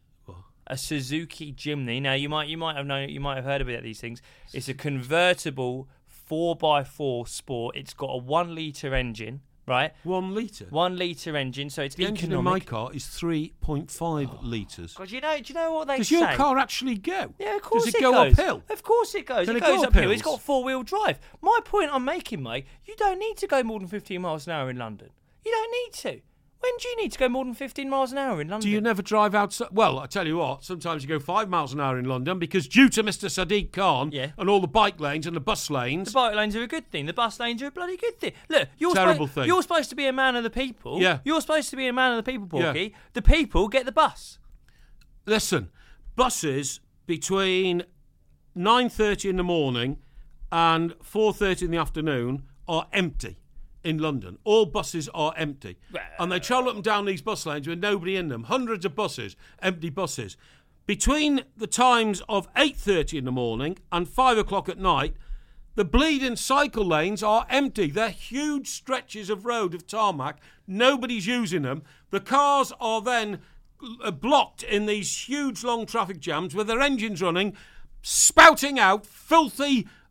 Speaker 3: A Suzuki Jimny. Now you might you might have known you might have heard about these things. It's a convertible four by four sport. It's got a one litre engine, right?
Speaker 2: One litre.
Speaker 3: One litre engine, so it's
Speaker 2: The engine in my
Speaker 3: economic.
Speaker 2: car is three point five litres.
Speaker 3: God, you know, do you know what they
Speaker 2: Does
Speaker 3: say?
Speaker 2: your car actually go?
Speaker 3: Yeah, of course
Speaker 2: Does it, go
Speaker 3: goes.
Speaker 2: uphill?
Speaker 3: Of course it goes.
Speaker 2: Can
Speaker 3: it
Speaker 2: it go
Speaker 3: goes
Speaker 2: up
Speaker 3: uphill. It's
Speaker 2: hills?
Speaker 3: got four-wheel drive. My point I'm making, mate, you don't need to go more than fifteen miles an hour in London. You don't need to. When do you need to go more than fifteen miles an hour in London?
Speaker 2: Do you never drive outside? Well, I tell you what, sometimes you go five miles an hour in London because due to Mister Sadiq Khan
Speaker 3: Yeah.
Speaker 2: and all the bike lanes and the bus lanes.
Speaker 3: The bike lanes are a good thing. The bus lanes are a bloody good thing. Look, you're,
Speaker 2: Terrible
Speaker 3: supposed,
Speaker 2: thing.
Speaker 3: you're supposed to be a man of the people.
Speaker 2: Yeah.
Speaker 3: You're supposed to be a man of the people,
Speaker 2: Yeah.
Speaker 3: Porky. The people get the bus.
Speaker 2: Listen, buses between nine thirty in the morning and four thirty in the afternoon are empty in London. All buses are empty. And they travel up and down these bus lanes with nobody in them. Hundreds of buses, empty buses. Between the times of eight thirty in the morning and five o'clock at night, the bleeding cycle lanes are empty. They're huge stretches of road, of tarmac. Nobody's using them. The cars are then uh, blocked in these huge long traffic jams with their engines running, spouting out filthy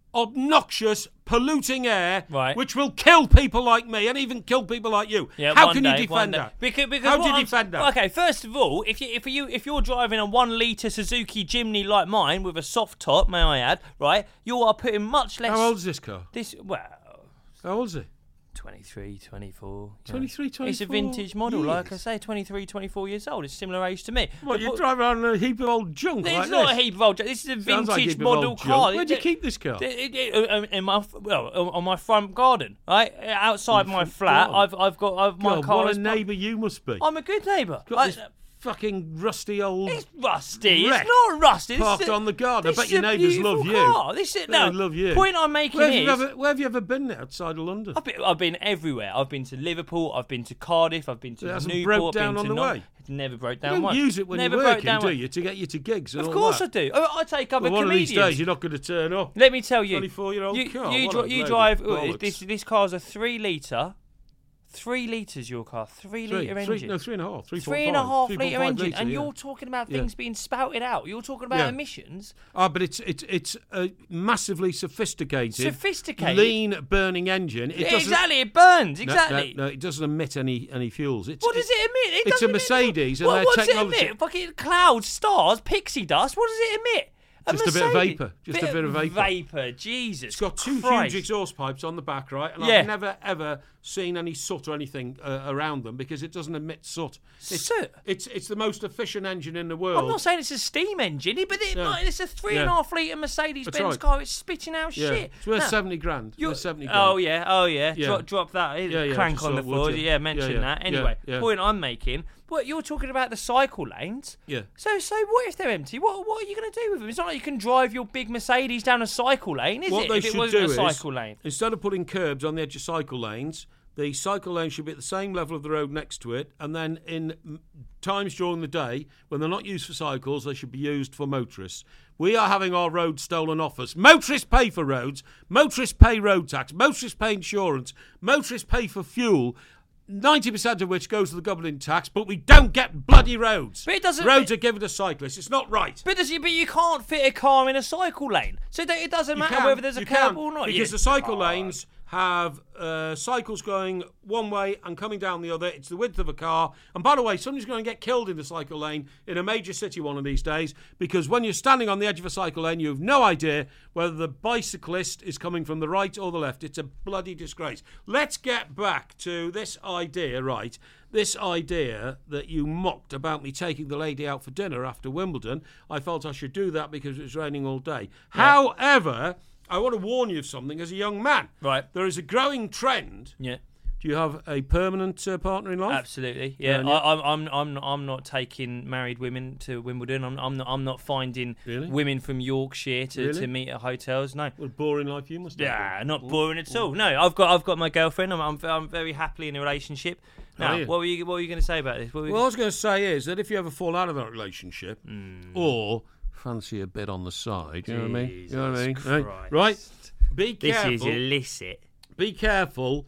Speaker 2: obnoxious, polluting air,
Speaker 3: Right.
Speaker 2: which will kill people like me and even kill people like you.
Speaker 3: Yeah,
Speaker 2: How
Speaker 3: one
Speaker 2: can
Speaker 3: day,
Speaker 2: you
Speaker 3: one
Speaker 2: defend
Speaker 3: day.
Speaker 2: that?
Speaker 3: Because, because
Speaker 2: How
Speaker 3: what
Speaker 2: do you
Speaker 3: I'm-
Speaker 2: defend that?
Speaker 3: Okay, first of all, if you if you if you're driving a one litre Suzuki Jimny like mine with a soft top, may I add, right, you are putting much less.
Speaker 2: How old is this car?
Speaker 3: This well,
Speaker 2: How old is it?
Speaker 3: twenty-three, twenty-four. you know.
Speaker 2: twenty-three, twenty-four.
Speaker 3: It's a vintage model, like I
Speaker 2: years.
Speaker 3: say, twenty-three, twenty-four years old. It's similar age to me.
Speaker 2: What,
Speaker 3: The
Speaker 2: you
Speaker 3: po-
Speaker 2: drive around in a heap of old junk
Speaker 3: It's
Speaker 2: like
Speaker 3: not
Speaker 2: this?
Speaker 3: a heap of old. This is a
Speaker 2: Sounds like a
Speaker 3: vintage
Speaker 2: heap of
Speaker 3: model
Speaker 2: old junk.
Speaker 3: car.
Speaker 2: Where'd you
Speaker 3: It-
Speaker 2: keep this car?
Speaker 3: It, it, it, in my well, on my front garden, right outside my flat.
Speaker 2: God.
Speaker 3: I've I've got I've, my
Speaker 2: God,
Speaker 3: car.
Speaker 2: what
Speaker 3: is
Speaker 2: a
Speaker 3: parked-
Speaker 2: neighbour you must be.
Speaker 3: I'm a good neighbour.
Speaker 2: Got
Speaker 3: I-
Speaker 2: this fucking rusty old...
Speaker 3: It's rusty.
Speaker 2: wreck
Speaker 3: It's not rusty. This
Speaker 2: parked
Speaker 3: is a-
Speaker 2: on the garden. I
Speaker 3: this
Speaker 2: bet
Speaker 3: is
Speaker 2: your
Speaker 3: a
Speaker 2: neighbours love
Speaker 3: beautiful
Speaker 2: you.
Speaker 3: car. This is,
Speaker 2: They
Speaker 3: no,
Speaker 2: love you.
Speaker 3: Point I'm making
Speaker 2: Where have,
Speaker 3: is.
Speaker 2: you ever, where have you ever been outside of London?
Speaker 3: I've been, I've been everywhere. I've been to Liverpool. I've been to Cardiff. I've been to
Speaker 2: It hasn't
Speaker 3: Newport.
Speaker 2: broke down
Speaker 3: been
Speaker 2: on
Speaker 3: to
Speaker 2: the
Speaker 3: Nor-
Speaker 2: way?
Speaker 3: It never broke
Speaker 2: You
Speaker 3: down
Speaker 2: don't
Speaker 3: once.
Speaker 2: use it when
Speaker 3: never
Speaker 2: you're
Speaker 3: broke
Speaker 2: working,
Speaker 3: down
Speaker 2: do
Speaker 3: once.
Speaker 2: you, to get you to gigs and
Speaker 3: Of
Speaker 2: all
Speaker 3: course
Speaker 2: that?
Speaker 3: I do. I, I take other
Speaker 2: Well, one of these
Speaker 3: comedians.
Speaker 2: days you're not going to turn up.
Speaker 3: Let me tell you,
Speaker 2: twenty-four-year-old
Speaker 3: you,
Speaker 2: car.
Speaker 3: You,
Speaker 2: What
Speaker 3: dri-
Speaker 2: a
Speaker 3: you
Speaker 2: load
Speaker 3: drive.
Speaker 2: of
Speaker 3: oh,
Speaker 2: bollocks.
Speaker 3: this this car's a three litre, three litres. Your car, three,
Speaker 2: Three,
Speaker 3: litre
Speaker 2: three,
Speaker 3: engine.
Speaker 2: no, three and a half. Three,
Speaker 3: Three
Speaker 2: four,
Speaker 3: and a
Speaker 2: five.
Speaker 3: half
Speaker 2: Three point
Speaker 3: litre
Speaker 2: five
Speaker 3: engine,
Speaker 2: litre,
Speaker 3: and
Speaker 2: yeah.
Speaker 3: you're talking about
Speaker 2: Yeah.
Speaker 3: things being spouted out. You're talking about
Speaker 2: Yeah.
Speaker 3: emissions.
Speaker 2: Ah, but it's it's it's a massively sophisticated,
Speaker 3: Sophisticated.
Speaker 2: lean burning engine. It doesn't,
Speaker 3: Exactly, it burns.
Speaker 2: No,
Speaker 3: Exactly.
Speaker 2: No, no, it doesn't emit any any fuels. It's,
Speaker 3: What does it emit? It
Speaker 2: it's
Speaker 3: doesn't
Speaker 2: a Mercedes,
Speaker 3: emit.
Speaker 2: and
Speaker 3: What,
Speaker 2: their
Speaker 3: what's
Speaker 2: technology-
Speaker 3: it emit? Fucking clouds, stars, pixie dust. What does it emit?
Speaker 2: Just a bit of
Speaker 3: Mercedes.
Speaker 2: vapour. Just a bit of vapour.
Speaker 3: Vapor. Jesus.
Speaker 2: It's got two
Speaker 3: Christ.
Speaker 2: huge exhaust pipes on the back, right? And
Speaker 3: Yeah.
Speaker 2: I've never ever seen any soot or anything uh, around them because it doesn't emit soot. It's,
Speaker 3: Soot?
Speaker 2: It's it's the most efficient engine in the world.
Speaker 3: I'm not saying it's a steam engine, but it,
Speaker 2: Yeah.
Speaker 3: like, it's a three and a
Speaker 2: Yeah.
Speaker 3: half litre Mercedes
Speaker 2: That's
Speaker 3: Benz
Speaker 2: right.
Speaker 3: car. It's spitting out
Speaker 2: yeah.
Speaker 3: shit.
Speaker 2: It's worth
Speaker 3: Now,
Speaker 2: seventy grand. It's
Speaker 3: you're-
Speaker 2: worth seventy grand.
Speaker 3: Oh yeah, oh yeah.
Speaker 2: Yeah.
Speaker 3: Drop, drop that.
Speaker 2: Yeah, yeah,
Speaker 3: Crank
Speaker 2: just
Speaker 3: on the
Speaker 2: thought, would
Speaker 3: floor.
Speaker 2: you?
Speaker 3: Yeah, mention
Speaker 2: Yeah, yeah,
Speaker 3: that.
Speaker 2: yeah,
Speaker 3: Anyway,
Speaker 2: yeah.
Speaker 3: point I'm making. What you're talking about the cycle lanes?
Speaker 2: Yeah.
Speaker 3: So, so what if they're empty? What, what are you going to do with them? It's not like you can drive your big Mercedes down a cycle lane, is
Speaker 2: What
Speaker 3: it?
Speaker 2: they
Speaker 3: if it
Speaker 2: should
Speaker 3: wasn't
Speaker 2: do
Speaker 3: a
Speaker 2: is,
Speaker 3: cycle lane.
Speaker 2: instead of putting curbs on the edge of cycle lanes, the cycle lane should be at the same level of the road next to it, and then in m- times during the day, when they're not used for cycles, they should be used for motorists. We are having our roads stolen off us. Motorists pay for roads, motorists pay road tax, motorists pay insurance, motorists pay for fuel, ninety percent of which goes to the government in tax, but we don't get bloody roads.
Speaker 3: But it doesn't-
Speaker 2: Roads
Speaker 3: it-
Speaker 2: are given to cyclists. It's not right.
Speaker 3: But, does, but you can't fit a car in a cycle lane. So that it doesn't
Speaker 2: You
Speaker 3: matter
Speaker 2: can,
Speaker 3: whether there's a
Speaker 2: you
Speaker 3: curb
Speaker 2: can,
Speaker 3: or not.
Speaker 2: because
Speaker 3: Yeah.
Speaker 2: the cycle lanes have uh, cycles going one way and coming down the other. It's the width of a car. And by the way, somebody's going to get killed in the cycle lane in a major city one of these days, because when you're standing on the edge of a cycle lane, you have no idea whether the bicyclist is coming from the right or the left. It's a bloody disgrace. Let's get back to this idea, right? This idea that you mocked about me taking the lady out for dinner after Wimbledon. I felt I should do that because it was raining all day. However, I want to warn you of something as a young man.
Speaker 3: Right.
Speaker 2: There is a growing trend.
Speaker 3: Yeah.
Speaker 2: Do you have a permanent uh, partner in life?
Speaker 3: Absolutely, yeah.
Speaker 2: Yeah,
Speaker 3: I, I'm, I'm, I'm, not, I'm not taking married women to Wimbledon. I'm, I'm not, I'm not finding
Speaker 2: Really?
Speaker 3: women from Yorkshire to,
Speaker 2: Really?
Speaker 3: to meet at hotels. No,
Speaker 2: What a boring life you must have.
Speaker 3: yeah, not boring at all. No, I've got, I've got my girlfriend. I'm, I'm, I'm very happily in a relationship. Now,
Speaker 2: you?
Speaker 3: what were you, what were you going to say about this? What were you-
Speaker 2: Well, I was going to say is that if you ever fall out of that relationship,
Speaker 3: Hmm.
Speaker 2: or fancy a bit on the side, you know what I mean? You know what I mean?
Speaker 3: Jesus
Speaker 2: Right?
Speaker 3: Christ.
Speaker 2: Right? Be
Speaker 3: this
Speaker 2: careful.
Speaker 3: is illicit.
Speaker 2: Be careful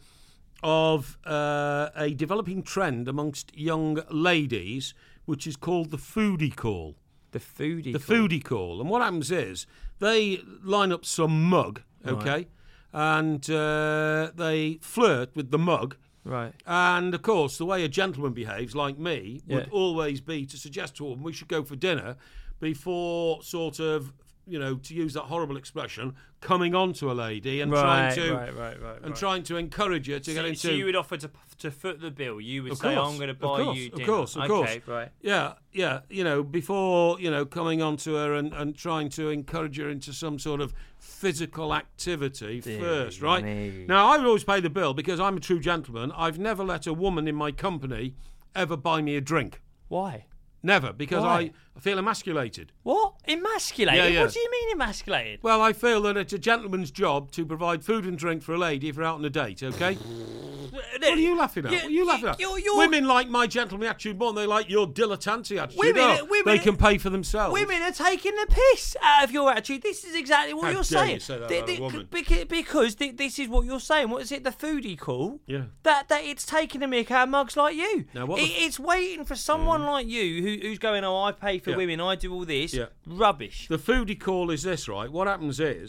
Speaker 2: of uh, a developing trend amongst young ladies, which is called the foodie call.
Speaker 3: The foodie.
Speaker 2: The
Speaker 3: call.
Speaker 2: foodie call. And what happens is they line up some mug, okay, and uh, they flirt with the mug.
Speaker 3: Right.
Speaker 2: And of course, the way a gentleman behaves, like me, would
Speaker 3: Yeah.
Speaker 2: always be to suggest to a woman we should go for dinner before sort of, you know, to use that horrible expression, coming on to a lady and trying
Speaker 3: Right,
Speaker 2: to
Speaker 3: right, right, right,
Speaker 2: and
Speaker 3: right.
Speaker 2: trying to encourage her to
Speaker 3: So,
Speaker 2: get into.
Speaker 3: so you would offer to to foot the bill. You would
Speaker 2: Of
Speaker 3: say,
Speaker 2: course,
Speaker 3: "I'm going to
Speaker 2: of
Speaker 3: buy
Speaker 2: course,
Speaker 3: you
Speaker 2: of
Speaker 3: dinner."
Speaker 2: course, of
Speaker 3: okay,
Speaker 2: course.
Speaker 3: right.
Speaker 2: Yeah, yeah, you know, before, you know, coming on to her and, and trying to encourage her into some sort of physical activity first, right?
Speaker 3: me.
Speaker 2: Now, I would always pay the bill because I'm a true gentleman. I've never let a woman in my company ever buy me a drink.
Speaker 3: Why?
Speaker 2: Never, because
Speaker 3: Why?
Speaker 2: I feel emasculated.
Speaker 3: What? Emasculated?
Speaker 2: Yeah, yeah.
Speaker 3: What do you mean emasculated?
Speaker 2: Well, I feel that it's a gentleman's job to provide food and drink for a lady if you're out on a date, okay? What are you laughing at?
Speaker 3: You-
Speaker 2: What are you laughing at?
Speaker 3: you're- you're-
Speaker 2: Women like my gentlemanly attitude more than they like your dilettante attitude.
Speaker 3: Women-
Speaker 2: Oh,
Speaker 3: women-
Speaker 2: they can pay for themselves.
Speaker 3: Women are taking the piss out of your attitude. This is exactly what
Speaker 2: How
Speaker 3: you're
Speaker 2: dare
Speaker 3: saying.
Speaker 2: you say that
Speaker 3: The-
Speaker 2: about a
Speaker 3: the-
Speaker 2: woman.
Speaker 3: beca- Because thi- this is what you're saying. What is it? The foodie call?
Speaker 2: Yeah.
Speaker 3: That that it's taking the mick out of mugs like you.
Speaker 2: Now, what the
Speaker 3: It-
Speaker 2: f-
Speaker 3: it's waiting for someone like you who, who's going, oh, I pay for
Speaker 2: Yeah.
Speaker 3: women, I do all this.
Speaker 2: Yeah.
Speaker 3: Rubbish.
Speaker 2: The foodie call is this, right? What happens is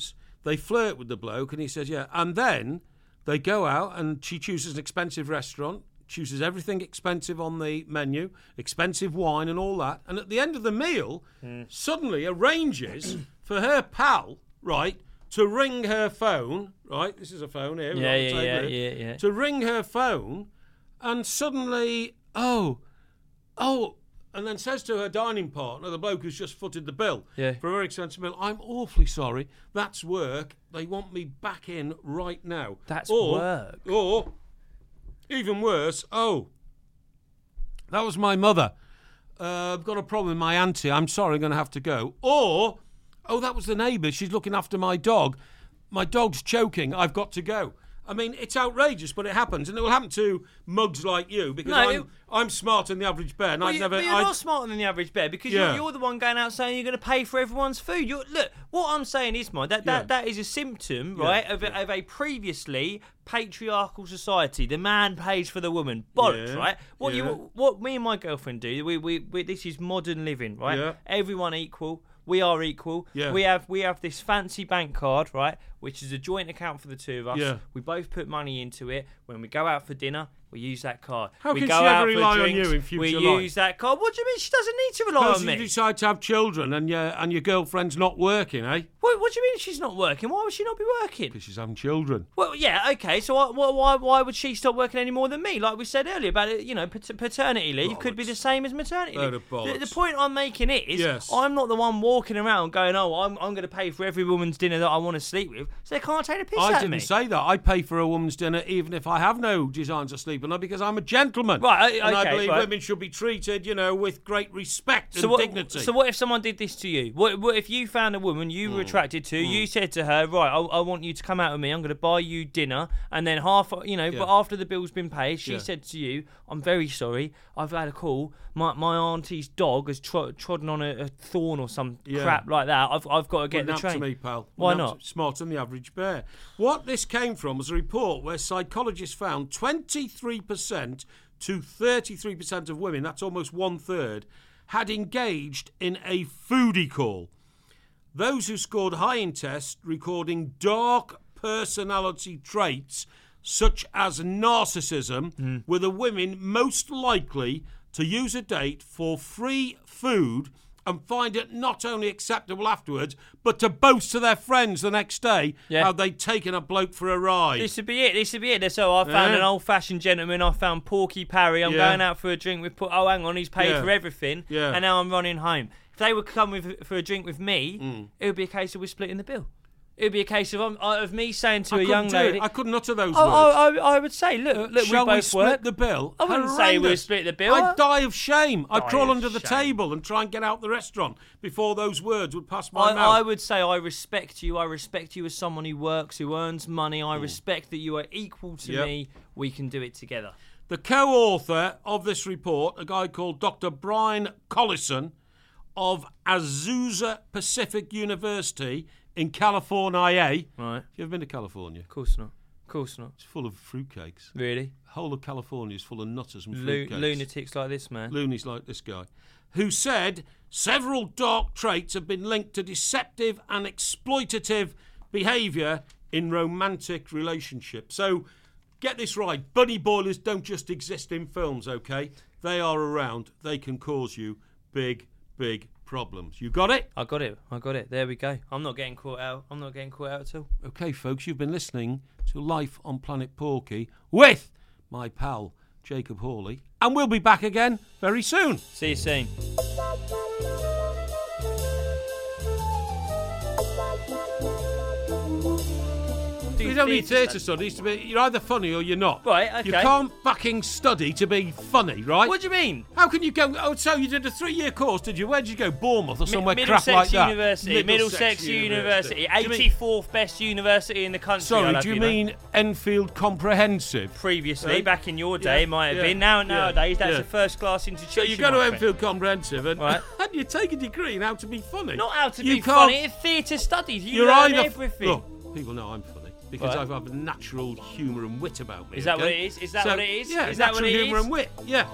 Speaker 2: they flirt with the bloke, and he says, yeah. And then they go out, and she chooses an expensive restaurant, chooses everything expensive on the menu, expensive wine and all that. And at the end of the meal, mm. suddenly arranges for her pal, right, to ring her phone, right? This is a phone here.
Speaker 3: Yeah, yeah, yeah, yeah, yeah.
Speaker 2: To ring her phone, and suddenly, oh, oh, and then says to her dining partner, the bloke who's just footed the bill
Speaker 3: yeah.
Speaker 2: for a very expensive meal, I'm awfully sorry, that's work. They want me back in right now.
Speaker 3: That's
Speaker 2: or,
Speaker 3: work.
Speaker 2: Or, even worse, oh, that was my mother. Uh, I've got a problem with my auntie. I'm sorry, I'm going to have to go. Or, oh, that was the neighbour. She's looking after my dog. My dog's choking. I've got to go. I mean, it's outrageous, but it happens, and it will happen to mugs like you because
Speaker 3: no,
Speaker 2: I'm,
Speaker 3: it,
Speaker 2: I'm smarter than the average bear. And
Speaker 3: well,
Speaker 2: I've
Speaker 3: you,
Speaker 2: never.
Speaker 3: but you're
Speaker 2: I'd,
Speaker 3: not smarter than the average bear because
Speaker 2: yeah.
Speaker 3: you're, you're the one going out saying you're going to pay for everyone's food. You're, look, what I'm saying is, Mike, that, that, yeah. that is a symptom, right, yeah. of,
Speaker 2: yeah.
Speaker 3: of a previously patriarchal society. The man pays for the woman. Bollocks,
Speaker 2: yeah.
Speaker 3: right? What
Speaker 2: yeah.
Speaker 3: you, what me and my girlfriend do, we, we, we this is modern living, right?
Speaker 2: Yeah.
Speaker 3: Everyone equal. We are equal.
Speaker 2: Yeah.
Speaker 3: We have we have this fancy bank card, right, which is a joint account for the two of us.
Speaker 2: Yeah.
Speaker 3: We both put money into it. When we go out for dinner, we use that card.
Speaker 2: How
Speaker 3: we
Speaker 2: can
Speaker 3: go
Speaker 2: she
Speaker 3: out
Speaker 2: ever
Speaker 3: for
Speaker 2: rely
Speaker 3: drinks,
Speaker 2: on you in future
Speaker 3: we
Speaker 2: life?
Speaker 3: use that card. What do you mean? She doesn't need to rely
Speaker 2: Because
Speaker 3: on
Speaker 2: you
Speaker 3: me.
Speaker 2: decide to have children and your, and your girlfriend's not working, eh?
Speaker 3: What, what do you mean she's not working? Why would she not be working?
Speaker 2: Because she's having children.
Speaker 3: Well, yeah, okay. So why, why why would she stop working any more than me? Like we said earlier about it, you know, paternity leave bollocks. Could be the same as maternity
Speaker 2: Load
Speaker 3: leave.
Speaker 2: of bollocks.
Speaker 3: The, the point I'm making is,
Speaker 2: yes.
Speaker 3: I'm not the one walking around going, oh, I'm I'm going to pay for every woman's dinner that I want to sleep with, so they can't take a piss
Speaker 2: I
Speaker 3: out of
Speaker 2: didn't
Speaker 3: me.
Speaker 2: say that. I pay for a woman's dinner even if I have no designs to sleep on her because I'm a gentleman.
Speaker 3: Right, okay,
Speaker 2: and I believe
Speaker 3: right.
Speaker 2: women should be treated, you know, with great respect
Speaker 3: so
Speaker 2: and
Speaker 3: what,
Speaker 2: dignity.
Speaker 3: So what if someone did this to you? What, what if you found a woman you were
Speaker 2: mm.
Speaker 3: attracted to,
Speaker 2: mm.
Speaker 3: you said to her, right, I, I want you to come out with me, I'm going to buy you dinner, and then half, you know,
Speaker 2: yeah.
Speaker 3: but after the bill's been paid, she
Speaker 2: yeah.
Speaker 3: said to you, I'm very sorry, I've had a call, my my auntie's dog has tro- trodden on a, a thorn or some
Speaker 2: yeah.
Speaker 3: crap like that, I've I've got to get
Speaker 2: Wouldn't
Speaker 3: the train.
Speaker 2: To me, pal.
Speaker 3: Why
Speaker 2: Wouldn't
Speaker 3: not?
Speaker 2: To, smarter than the average bear. What this came from was a report where psychologists found twenty-three percent to thirty-three percent of women, that's almost one third, had engaged in a foodie call. Those who scored high in tests recording dark personality traits such as narcissism
Speaker 3: mm.
Speaker 2: were the women most likely to use a date for free food and find it not only acceptable afterwards, but to boast to their friends the next day
Speaker 3: yeah.
Speaker 2: how they'd taken a bloke for a ride.
Speaker 3: This would be it. This would be it. So I found
Speaker 2: yeah.
Speaker 3: an old-fashioned gentleman. I found Porky Parry. I'm
Speaker 2: yeah.
Speaker 3: going out for a drink with. Oh, hang on, he's paid
Speaker 2: yeah.
Speaker 3: for everything,
Speaker 2: yeah.
Speaker 3: and now I'm running home. If they would come with for a drink with me,
Speaker 2: mm.
Speaker 3: it would be a case of we're splitting the bill. It would be a case of um, of me saying to
Speaker 2: I
Speaker 3: a young
Speaker 2: do
Speaker 3: lady.
Speaker 2: It. I couldn't utter those
Speaker 3: oh,
Speaker 2: words.
Speaker 3: I, I, I would say, look,
Speaker 2: Uh,
Speaker 3: look,
Speaker 2: shall
Speaker 3: we both
Speaker 2: we split
Speaker 3: work.
Speaker 2: the bill?
Speaker 3: I wouldn't
Speaker 2: Horrendous.
Speaker 3: say we'd split the bill.
Speaker 2: I'd die of shame. I'd
Speaker 3: Die
Speaker 2: crawl
Speaker 3: of
Speaker 2: under the
Speaker 3: shame.
Speaker 2: table and try and get out the restaurant before those words would pass my
Speaker 3: I,
Speaker 2: mouth.
Speaker 3: I would say I respect you. I respect you as someone who works, who earns money. I respect that you are equal to
Speaker 2: Yep.
Speaker 3: me. We can do it together.
Speaker 2: The co-author of this report, a guy called Doctor Brian Collison of Azusa Pacific University in California.
Speaker 3: Right.
Speaker 2: Have you ever been to California?
Speaker 3: Of course not. Of course not.
Speaker 2: It's full of fruitcakes.
Speaker 3: Really?
Speaker 2: The whole of California is full of nutters and
Speaker 3: Lu-
Speaker 2: fruitcakes.
Speaker 3: lunatics like this, man.
Speaker 2: Loonies like this guy, who said several dark traits have been linked to deceptive and exploitative behaviour in romantic relationships. So, get this right, bunny boilers don't just exist in films, okay? They are around. They can cause you big, big problems. You got it?
Speaker 3: I got it. I got it. There we go. I'm not getting caught out. I'm not getting caught out at all.
Speaker 2: Okay, folks, you've been listening to Life on Planet Porky with my pal, Jacob Hawley. And we'll be back again very soon.
Speaker 3: See you soon.
Speaker 2: You don't need theatre studies to be... You're either funny or you're not.
Speaker 3: Right, okay.
Speaker 2: You can't fucking study to be funny, right?
Speaker 3: What do you mean?
Speaker 2: How can you go... Oh, so you did a three-year course, did you? Where did you go? Bournemouth or somewhere
Speaker 3: Mi-
Speaker 2: crap like that?
Speaker 3: University, Middlesex, University.
Speaker 2: University.
Speaker 3: eighty-fourth best university in the country.
Speaker 2: Sorry,
Speaker 3: I'll have
Speaker 2: do you
Speaker 3: you know.
Speaker 2: mean Enfield Comprehensive?
Speaker 3: Previously,
Speaker 2: Eh?
Speaker 3: back in your day,
Speaker 2: Yeah,
Speaker 3: it might have
Speaker 2: yeah,
Speaker 3: been. Now,
Speaker 2: yeah,
Speaker 3: nowadays, that's
Speaker 2: yeah.
Speaker 3: a first class institution.
Speaker 2: So you go to
Speaker 3: my friend.
Speaker 2: Enfield Comprehensive and,
Speaker 3: Right.
Speaker 2: and you take a degree in how to be funny.
Speaker 3: Not how to
Speaker 2: you
Speaker 3: be
Speaker 2: can't,
Speaker 3: funny. It's theatre studies. You
Speaker 2: You're
Speaker 3: learn
Speaker 2: either...
Speaker 3: everything.
Speaker 2: Look, people know I'm funny. Because
Speaker 3: Right.
Speaker 2: I have a natural humour and wit about me.
Speaker 3: Is that
Speaker 2: okay?
Speaker 3: what it is? Is that
Speaker 2: So,
Speaker 3: what it is?
Speaker 2: Yeah,
Speaker 3: Is that
Speaker 2: natural
Speaker 3: what it
Speaker 2: humour
Speaker 3: is?
Speaker 2: and wit. Yeah.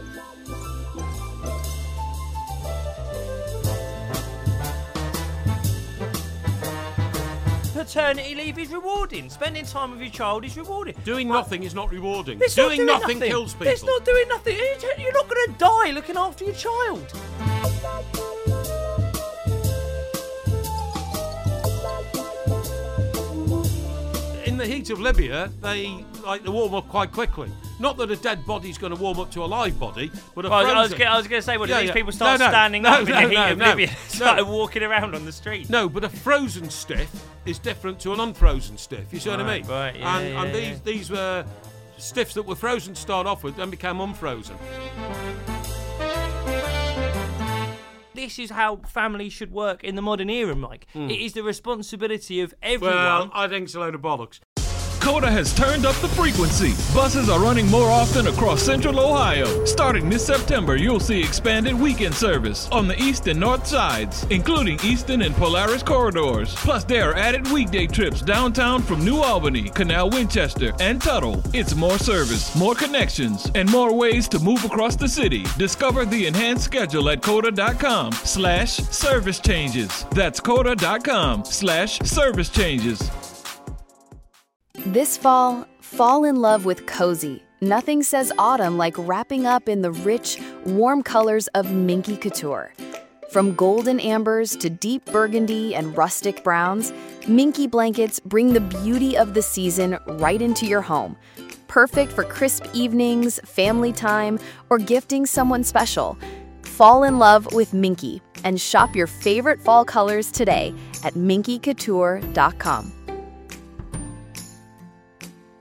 Speaker 3: paternity leave is rewarding. Spending time with your child is rewarding.
Speaker 2: Doing
Speaker 3: Well,
Speaker 2: nothing is not rewarding.
Speaker 3: it's not
Speaker 2: Doing
Speaker 3: doing
Speaker 2: nothing,
Speaker 3: nothing
Speaker 2: kills people.
Speaker 3: It's not doing nothing. You're not going to die looking after your child.
Speaker 2: In the heat of Libya, they like to warm up quite quickly. Not that a dead body's going to warm up to a live body, but a
Speaker 3: Well,
Speaker 2: frozen...
Speaker 3: I was, I was going to say, well,
Speaker 2: Yeah,
Speaker 3: these
Speaker 2: yeah.
Speaker 3: people start
Speaker 2: No, no,
Speaker 3: standing
Speaker 2: no,
Speaker 3: up in
Speaker 2: no,
Speaker 3: the heat
Speaker 2: no,
Speaker 3: of
Speaker 2: no,
Speaker 3: Libya,
Speaker 2: no.
Speaker 3: started walking around on the street.
Speaker 2: No, but a frozen stiff is different to an unfrozen stiff. You see what I
Speaker 3: Right,
Speaker 2: mean?
Speaker 3: right, yeah,
Speaker 2: and
Speaker 3: yeah,
Speaker 2: and
Speaker 3: yeah.
Speaker 2: these these were stiffs that were frozen to start off with, then became unfrozen.
Speaker 3: This is how families should work in the modern era, Mike. It is the responsibility of everyone.
Speaker 2: Well, I think it's a load of bollocks.
Speaker 4: Coda has turned up the frequency. Buses are running more often across Central Ohio. Starting this September, you'll see expanded weekend service on the east and north sides, including Easton and Polaris corridors. Plus, there are added weekday trips downtown from New Albany, Canal Winchester, and Tuttle. It's more service, more connections, and more ways to move across the city. Discover the enhanced schedule at coda.com slash service changes. That's coda.com slash service changes.
Speaker 5: This fall, fall in love with cozy. Nothing says autumn like wrapping up in the rich, warm colors of Minky Couture. From golden ambers to deep burgundy and rustic browns, Minky blankets bring the beauty of the season right into your home. Perfect for crisp evenings, family time, or gifting someone special. Fall in love with Minky and shop your favorite fall colors today at minky couture dot com.